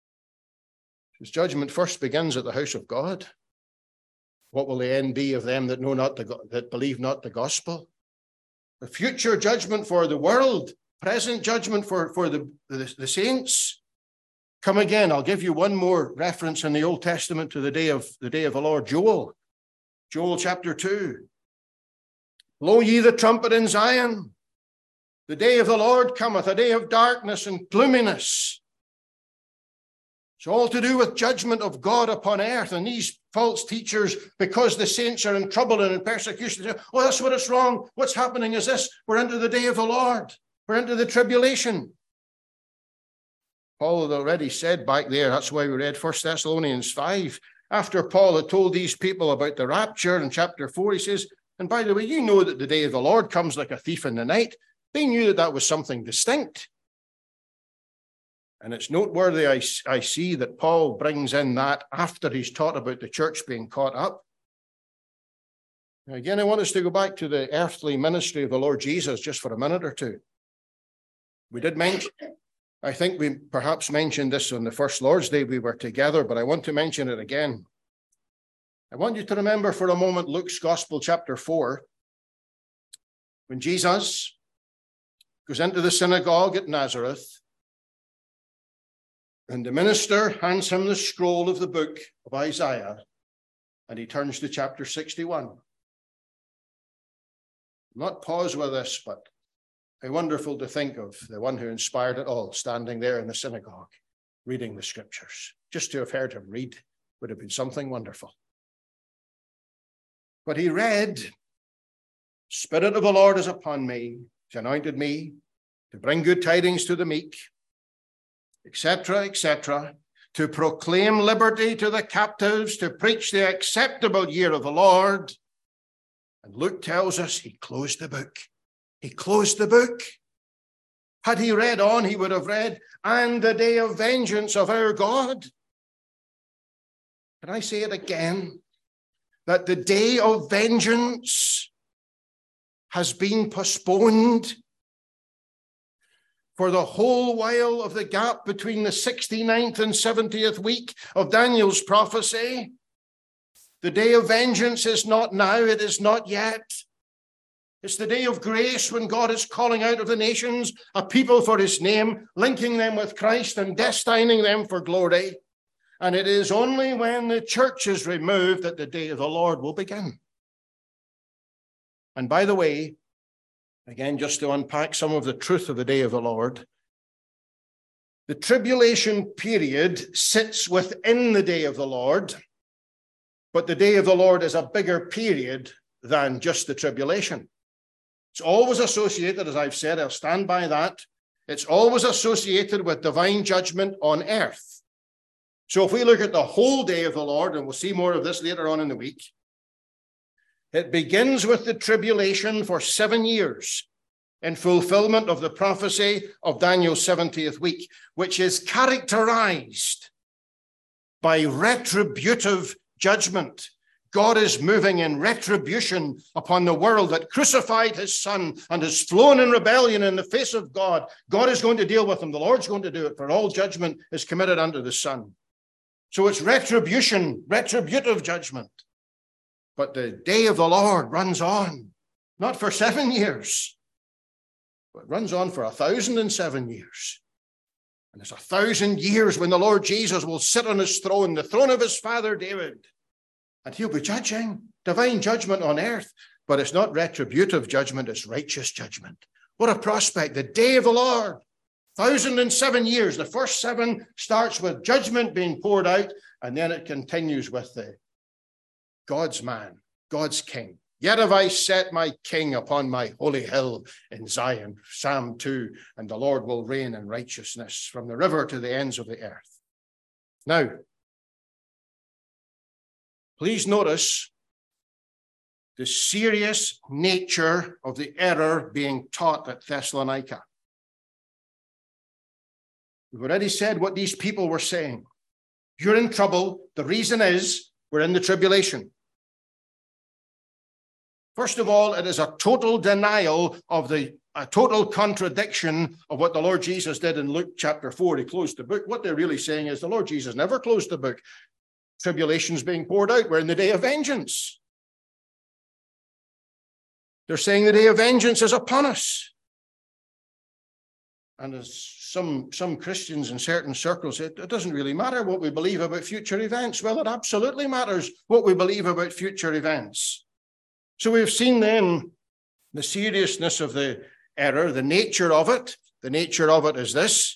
Speaker 1: His judgment first begins at the house of God. What will the end be of them that know not that believe not the gospel? The future judgment for the world, present judgment for the saints. Come again, I'll give you one more reference in the Old Testament to the day of the Lord. Joel chapter 2. Blow ye the trumpet in Zion. The day of the Lord cometh, a day of darkness and gloominess. It's all to do with judgment of God upon earth. And these false teachers, because the saints are in trouble and in persecution, say, oh, that's what it's wrong. What's happening is this. We're into the day of the Lord. We're into the tribulation. Paul had already said back there, that's why we read 1 Thessalonians 5. After Paul had told these people about the rapture in chapter 4, he says, and by the way, you know that the day of the Lord comes like a thief in the night. They knew that that was something distinct. And it's noteworthy, I see, that Paul brings in that after he's taught about the church being caught up. Now, again, I want us to go back to the earthly ministry of the Lord Jesus just for a minute or two. We did mention, I think we perhaps mentioned this on the first Lord's Day we were together, but I want to mention it again. I want you to remember for a moment Luke's Gospel, chapter 4, when Jesus goes into the synagogue at Nazareth, and the minister hands him the scroll of the book of Isaiah, and he turns to chapter 61. Not pause with this, but how wonderful to think of the one who inspired it all, standing there in the synagogue, reading the scriptures. Just to have heard him read would have been something wonderful. But he read, Spirit of the Lord is upon me. He's anointed me to bring good tidings to the meek, etc., etc., to proclaim liberty to the captives, to preach the acceptable year of the Lord. And Luke tells us he closed the book. He closed the book. Had he read on, he would have read, and the day of vengeance of our God. Can I say it again? That the day of vengeance has been postponed for the whole while of the gap between the 69th and 70th week of Daniel's prophecy. The day of vengeance is not now, it is not yet. It's the day of grace when God is calling out of the nations a people for his name, linking them with Christ and destining them for glory. And it is only when the church is removed that the day of the Lord will begin. And by the way, again, just to unpack some of the truth of the day of the Lord, the tribulation period sits within the day of the Lord, but the day of the Lord is a bigger period than just the tribulation. It's always associated, as I've said, I'll stand by that. It's always associated with divine judgment on earth. So if we look at the whole day of the Lord, and we'll see more of this later on in the week, it begins with the tribulation for 7 years in fulfillment of the prophecy of Daniel's 70th week, which is characterized by retributive judgment. God is moving in retribution upon the world that crucified his son and has flown in rebellion in the face of God. God is going to deal with them. The Lord's going to do it, for all judgment is committed unto the Son. So it's retribution, retributive judgment. But the day of the Lord runs on, not for 7 years, but runs on for 1,007 years. And there's 1,000 years when the Lord Jesus will sit on his throne, the throne of his father David, and he'll be judging divine judgment on earth. But it's not retributive judgment, it's righteous judgment. What a prospect, the day of the Lord. 1,007 years. The first 7 starts with judgment being poured out, and then it continues with the God's man, God's king. Yet have I set my king upon my holy hill in Zion, Psalm 2, and the Lord will reign in righteousness from the river to the ends of the earth. Now, please notice the serious nature of the error being taught at Thessalonica. We've already said what these people were saying. You're in trouble. The reason is we're in the tribulation. First of all, it is a total denial of a total contradiction of what the Lord Jesus did in Luke chapter 4. He closed the book. What they're really saying is the Lord Jesus never closed the book. Tribulation's being poured out. We're in the day of vengeance. They're saying the day of vengeance is upon us. And as some Christians in certain circles say, it doesn't really matter what we believe about future events. Well, it absolutely matters what we believe about future events. So we've seen then the seriousness of the error, the nature of it. The nature of it is this.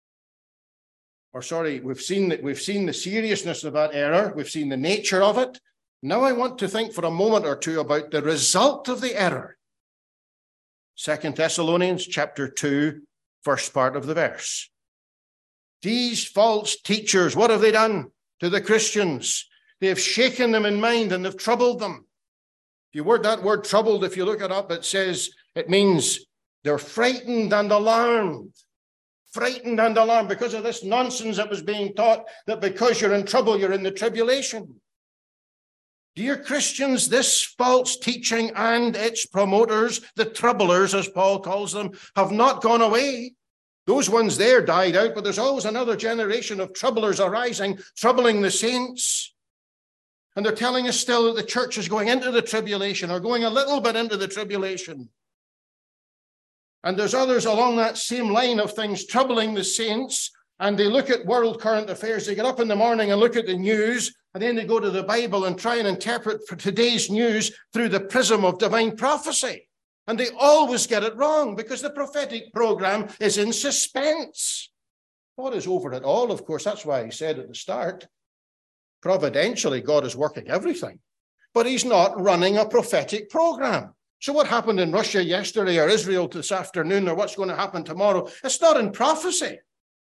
Speaker 1: We've seen the seriousness of that error. We've seen the nature of it. Now I want to think for a moment or two about the result of the error. 2 Thessalonians chapter 2, first part of the verse. These false teachers, what have they done to the Christians? They have shaken them in mind and they've troubled them. That word troubled, if you look it up, it means they're frightened and alarmed. Frightened and alarmed because of this nonsense that was being taught, that because you're in trouble, you're in the tribulation. Dear Christians, this false teaching and its promoters, the troublers, as Paul calls them, have not gone away. Those ones there died out, but there's always another generation of troublers arising, troubling the saints. And they're telling us still that the church is going into the tribulation, or going a little bit into the tribulation. And there's others along that same line of things troubling the saints, and they look at world current affairs. They get up in the morning and look at the news, and then they go to the Bible and try and interpret for today's news through the prism of divine prophecy. And they always get it wrong because the prophetic program is in suspense. God is over it all, of course. That's why he said at the start, providentially, God is working everything. But he's not running a prophetic program. So what happened in Russia yesterday or Israel this afternoon or what's going to happen tomorrow, it's not in prophecy.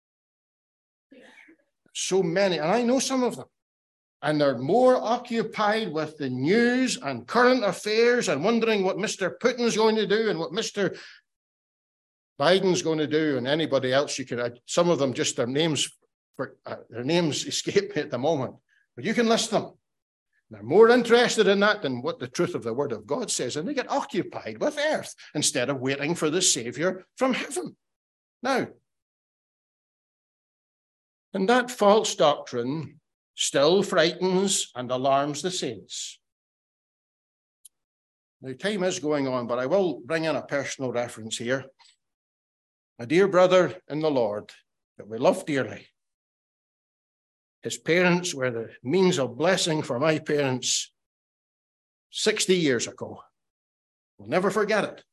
Speaker 1: So many, and I know some of them. And they're more occupied with the news and current affairs and wondering what Mr. Putin's going to do and what Mr. Biden's going to do and anybody else you could. Some of them just their names escape me at the moment, but you can list them. They're more interested in that than what the truth of the Word of God says, and they get occupied with earth instead of waiting for the Savior from heaven. Now, and that false doctrine still frightens and alarms the saints. Now, time is going on, but I will bring in a personal reference here. A dear brother in the Lord that we love dearly. His parents were the means of blessing for my parents 60 years ago. We'll never forget it.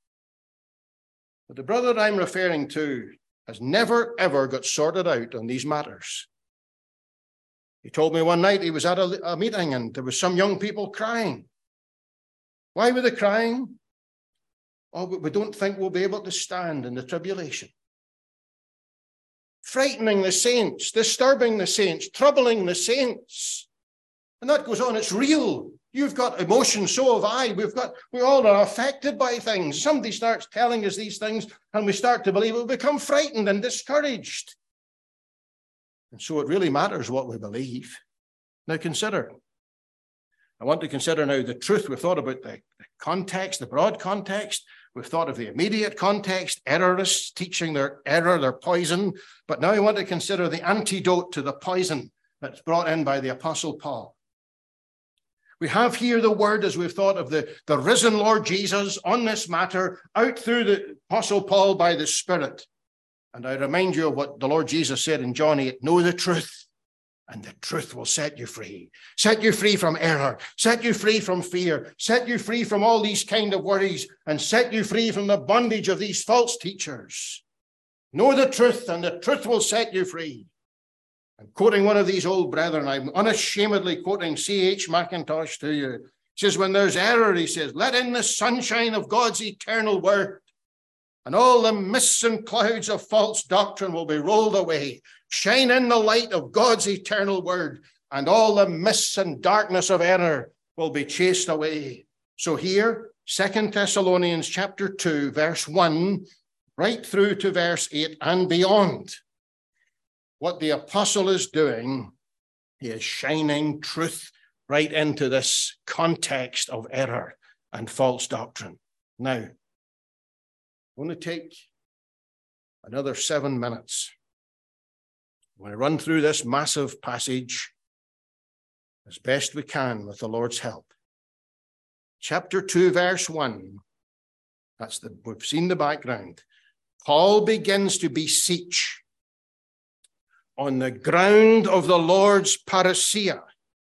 Speaker 1: But the brother I'm referring to has never, ever got sorted out on these matters. He told me one night he was at a meeting and there was some young people crying. Why were they crying? Oh, but we don't think we'll be able to stand in the tribulation. Frightening the saints, disturbing the saints, troubling the saints. And that goes on, it's real. You've got emotions, so have I. We all are affected by things. Somebody starts telling us these things and we start to believe it, we become frightened and discouraged. And so it really matters what we believe. Now consider. I want to consider now the truth. We've thought about the context, the broad context. We've thought of the immediate context, errorists teaching their error, their poison. But now I want to consider the antidote to the poison that's brought in by the Apostle Paul. We have here the word as we've thought of the risen Lord Jesus on this matter out through the Apostle Paul by the Spirit. And I remind you of what the Lord Jesus said in John 8, know the truth, and the truth will set you free. Set you free from error, set you free from fear, set you free from all these kind of worries, and set you free from the bondage of these false teachers. Know the truth, and the truth will set you free. I'm quoting one of these old brethren. I'm unashamedly quoting C.H. Mackintosh to you. He says, when there's error, he says, let in the sunshine of God's eternal word, and all the mists and clouds of false doctrine will be rolled away. Shine in the light of God's eternal word, and all the mists and darkness of error will be chased away. So here, 2 Thessalonians chapter 2, verse 1, right through to verse 8 and beyond. What the apostle is doing, he is shining truth right into this context of error and false doctrine. Now, I'm going to take another 7 minutes. I'm going to run through this massive passage as best we can with the Lord's help. Chapter 2, verse 1. We've seen the background. Paul begins to beseech on the ground of the Lord's parousia,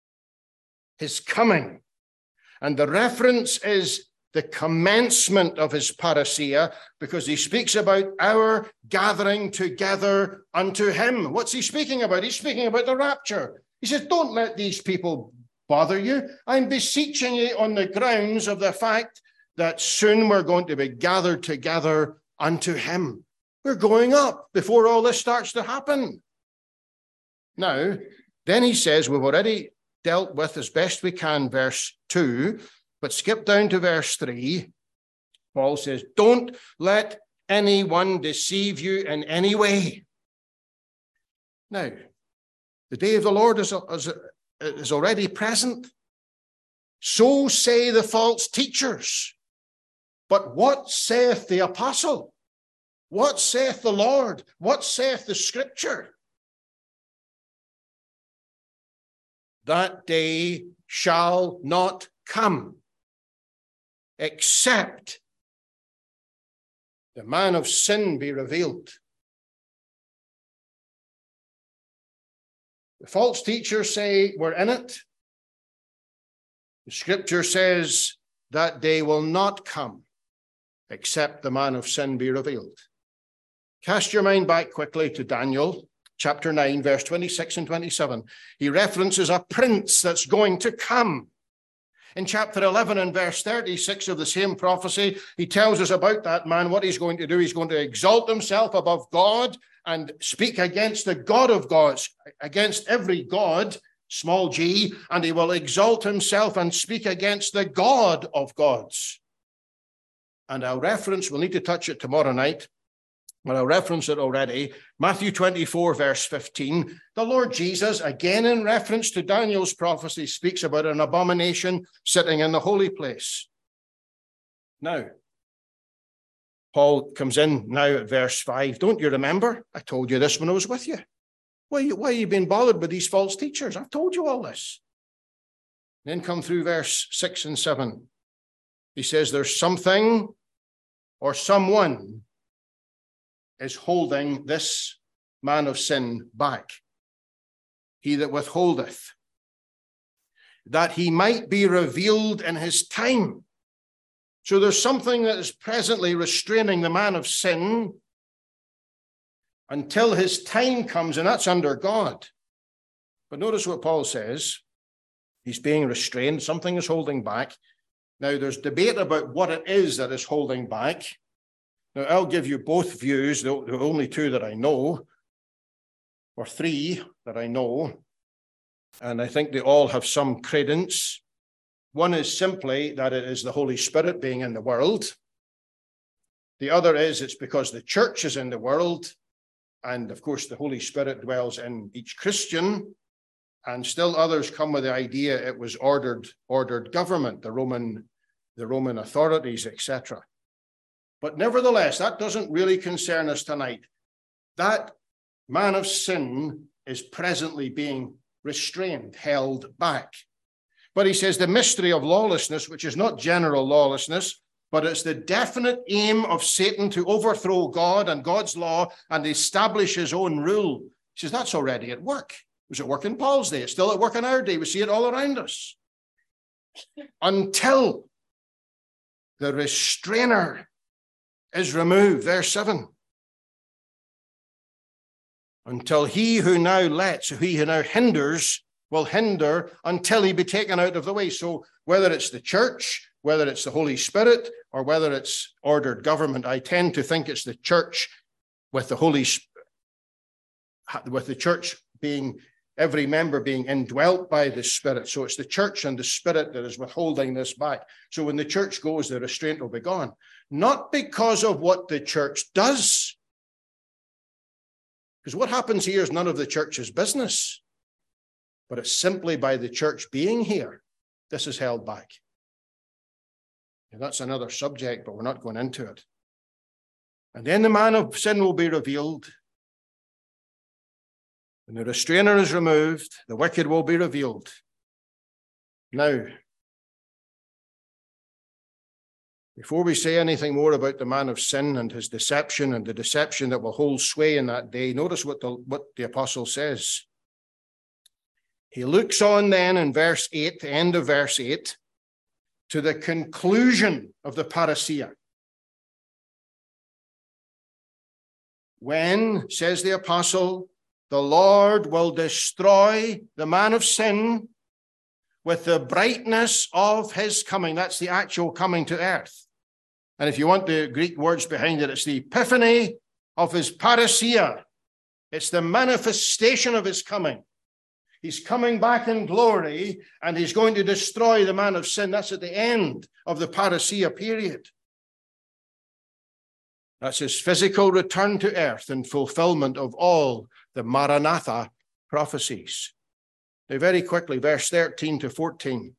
Speaker 1: his coming. And the reference is the commencement of his parousia, because he speaks about our gathering together unto him. What's he speaking about? He's speaking about the rapture. He says, don't let these people bother you. I'm beseeching you on the grounds of the fact that soon we're going to be gathered together unto him. We're going up before all this starts to happen. Now, then he says, we've already dealt with as best we can verse 2, but skip down to verse 3. Paul says, don't let anyone deceive you in any way. Now, the day of the Lord is already present. So say the false teachers. But what saith the apostle? What saith the Lord? What saith the Scripture? That day shall not come, except the man of sin be revealed. The false teachers say we're in it. The Scripture says that day will not come, except the man of sin be revealed. Cast your mind back quickly to Daniel chapter 9, verse 26 and 27. He references a prince that's going to come. In chapter 11 and verse 36 of the same prophecy, he tells us about that man, what he's going to do. He's going to exalt himself above God and speak against the God of gods, against every God, small g, and he will exalt himself and speak against the God of gods. And I'll reference, we'll need to touch it tomorrow night, but I'll reference it already. Matthew 24, verse 15. The Lord Jesus, again in reference to Daniel's prophecy, speaks about an abomination sitting in the holy place. Now, Paul comes in now at verse 5. Don't you remember? I told you this when I was with you. Why are you being bothered with these false teachers? I've told you all this. Then come through verse 6 and 7. He says there's something or someone is holding this man of sin back. He that withholdeth, that he might be revealed in his time. So there's something that is presently restraining the man of sin until his time comes, and that's under God. But notice what Paul says. He's being restrained. Something is holding back. Now, there's debate about what it is that is holding back. Now, I'll give you both views, the only two that I know, or three that I know, and I think they all have some credence. One is simply that it is the Holy Spirit being in the world. The other is it's because the church is in the world, and of course the Holy Spirit dwells in each Christian, and still others come with the idea it was ordered government, the Roman authorities, etc. But nevertheless, that doesn't really concern us tonight. That man of sin is presently being restrained, held back. But he says the mystery of lawlessness, which is not general lawlessness, but it's the definite aim of Satan to overthrow God and God's law and establish his own rule. He says that's already at work. It was at work in Paul's day. It's still at work in our day. We see it all around us. Until the restrainer is removed. Verse 7. Until he who now lets, he who now hinders, will hinder until he be taken out of the way. So whether it's the church, whether it's the Holy Spirit, or whether it's ordered government, I tend to think it's the church with the church being, every member being indwelt by the Spirit. So it's the church and the Spirit that is withholding this back. So when the church goes, the restraint will be gone. Not because of what the church does. Because what happens here is none of the church's business. But it's simply by the church being here. This is held back. And that's another subject, but we're not going into it. And then the man of sin will be revealed. When the restrainer is removed, the wicked will be revealed. Now, before we say anything more about the man of sin and his deception and the deception that will hold sway in that day, notice what the apostle says. He looks on then in verse 8, the end of verse 8, to the conclusion of the parousia. When, says the apostle, the Lord will destroy the man of sin with the brightness of his coming. That's the actual coming to earth. And if you want the Greek words behind it, it's the epiphany of his parousia. It's the manifestation of his coming. He's coming back in glory, and he's going to destroy the man of sin. That's at the end of the parousia period. That's his physical return to earth in fulfillment of all the Maranatha prophecies. Now, very quickly, verse 13 to 14.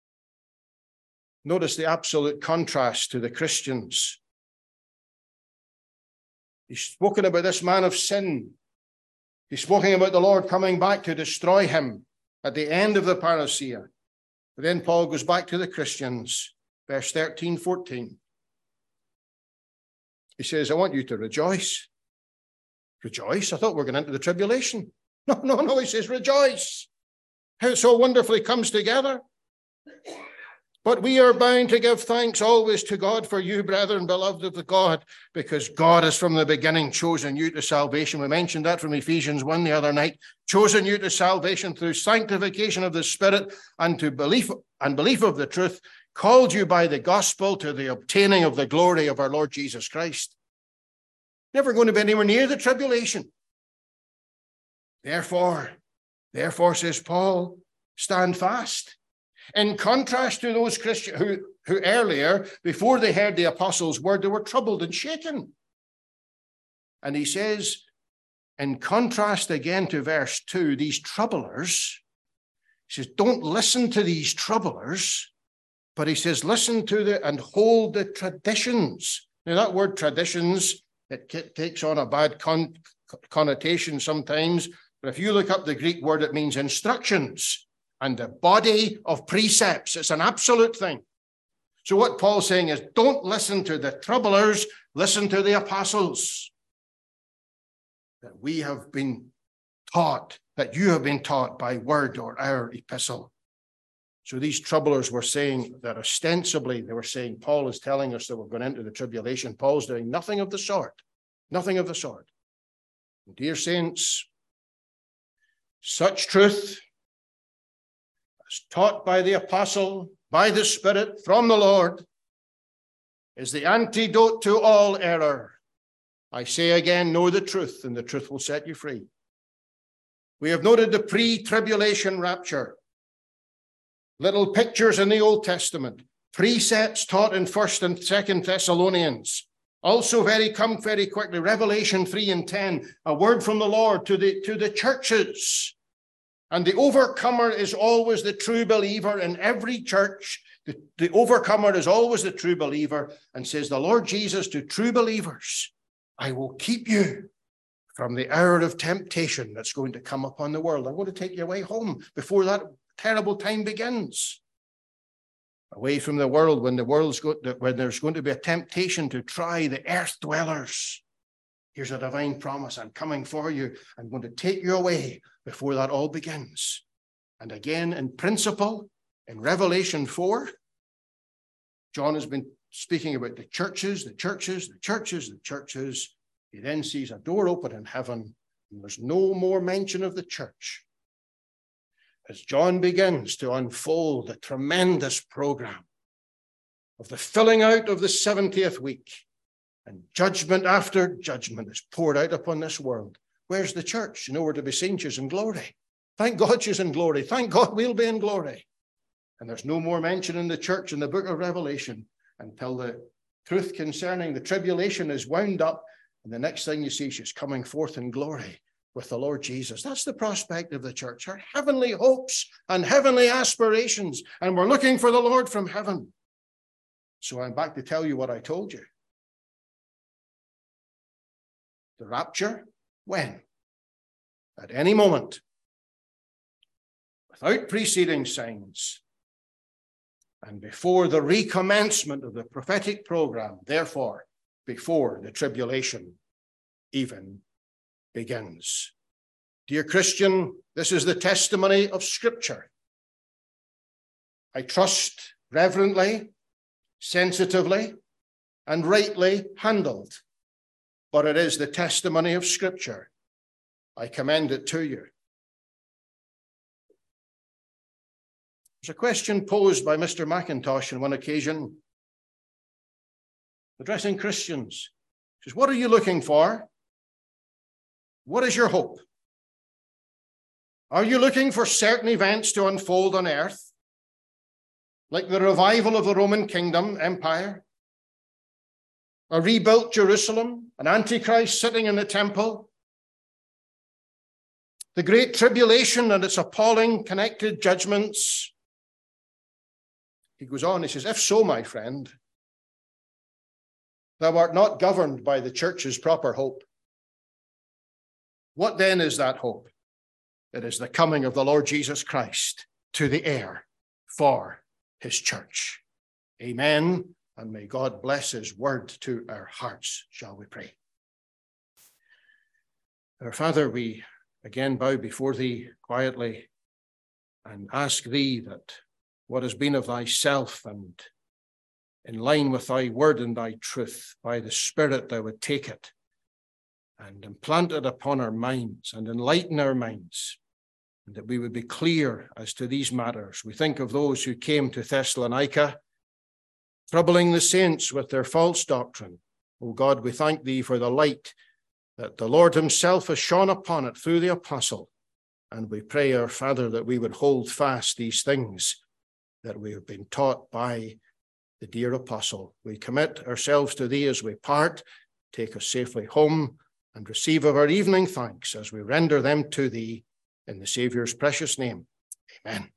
Speaker 1: Notice the absolute contrast to the Christians. He's spoken about this man of sin. He's spoken about the Lord coming back to destroy him at the end of the parousia. But then Paul goes back to the Christians, verse 13, 14. He says, I want you to rejoice. Rejoice? I thought we were going into the tribulation. No, he says, rejoice. How it so wonderfully comes together. But we are bound to give thanks always to God for you, brethren, beloved of the God, because God has from the beginning chosen you to salvation. We mentioned that from Ephesians 1 the other night. Chosen you to salvation through sanctification of the Spirit and to belief of the truth, called you by the gospel to the obtaining of the glory of our Lord Jesus Christ. Never going to be anywhere near the tribulation. Therefore, says Paul, stand fast. In contrast to those Christians who earlier, before they heard the apostles' word, they were troubled and shaken. And he says, in contrast again to verse 2, these troublers, he says, don't listen to these troublers, but he says, listen to and hold the traditions. Now that word traditions, it takes on a bad connotation sometimes, but if you look up the Greek word, it means instructions. And the body of precepts. It's an absolute thing. So what Paul's saying is, don't listen to the troublers, listen to the apostles. That we have been taught, that you have been taught by word or our epistle. So these troublers were saying that ostensibly, they were saying, Paul is telling us that we're going into the tribulation. Paul's doing nothing of the sort. Nothing of the sort. And dear saints, such truth as taught by the apostle, by the Spirit, from the Lord, is the antidote to all error. I say again, know the truth, and the truth will set you free. We have noted the pre-tribulation rapture. Little pictures in the Old Testament. Precepts taught in 1st and 2nd Thessalonians. Also come very quickly, Revelation 3 and 10, a word from the Lord to the churches. And the overcomer is always the true believer in every church. The overcomer is always the true believer, and says the Lord Jesus to true believers, I will keep you from the hour of temptation that's going to come upon the world. I'm going to take you away home before that terrible time begins. Away from the world when there's going to be a temptation to try the earth dwellers. Here's a divine promise. I'm coming for you. I'm going to take you away before that all begins. And again, in principle, in Revelation 4, John has been speaking about the churches. He then sees a door open in heaven, and there's no more mention of the church. As John begins to unfold a tremendous program of the filling out of the 70th week, and judgment after judgment is poured out upon this world. Where's the church? Nowhere to be seen. She's in glory. Thank God she's in glory. Thank God we'll be in glory. And there's no more mention in the church in the book of Revelation until the truth concerning the tribulation is wound up. And the next thing you see, she's coming forth in glory with the Lord Jesus. That's the prospect of the church. Our heavenly hopes and heavenly aspirations. And we're looking for the Lord from heaven. So I'm back to tell you what I told you. The rapture, when? At any moment, without preceding signs, and before the recommencement of the prophetic program, therefore, before the tribulation even begins. Dear Christian, this is the testimony of Scripture. I trust reverently, sensitively, and rightly handled. But it is the testimony of Scripture. I commend it to you. There's a question posed by Mr. McIntosh on one occasion, addressing Christians. He says, what are you looking for? What is your hope? Are you looking for certain events to unfold on earth, like the revival of the Roman Empire? A rebuilt Jerusalem, an Antichrist sitting in the temple, the Great Tribulation and its appalling connected judgments. He goes on, he says, if so, my friend, Thou art not governed by the church's proper hope. What then is that hope? It is the coming of the Lord Jesus Christ to the air for his church. Amen. And may God bless his word to our hearts, shall we pray. Our Father, we again bow before thee quietly and ask thee that what has been of thyself and in line with thy word and thy truth, by the Spirit thou would take it and implant it upon our minds and enlighten our minds, and that we would be clear as to these matters. We think of those who came to Thessalonica, troubling the saints with their false doctrine. O God, we thank thee for the light that the Lord himself has shone upon it through the apostle. And we pray, our Father, that we would hold fast these things that we have been taught by the dear apostle. We commit ourselves to thee as we part. Take us safely home and receive of our evening thanks as we render them to thee in the Saviour's precious name. Amen.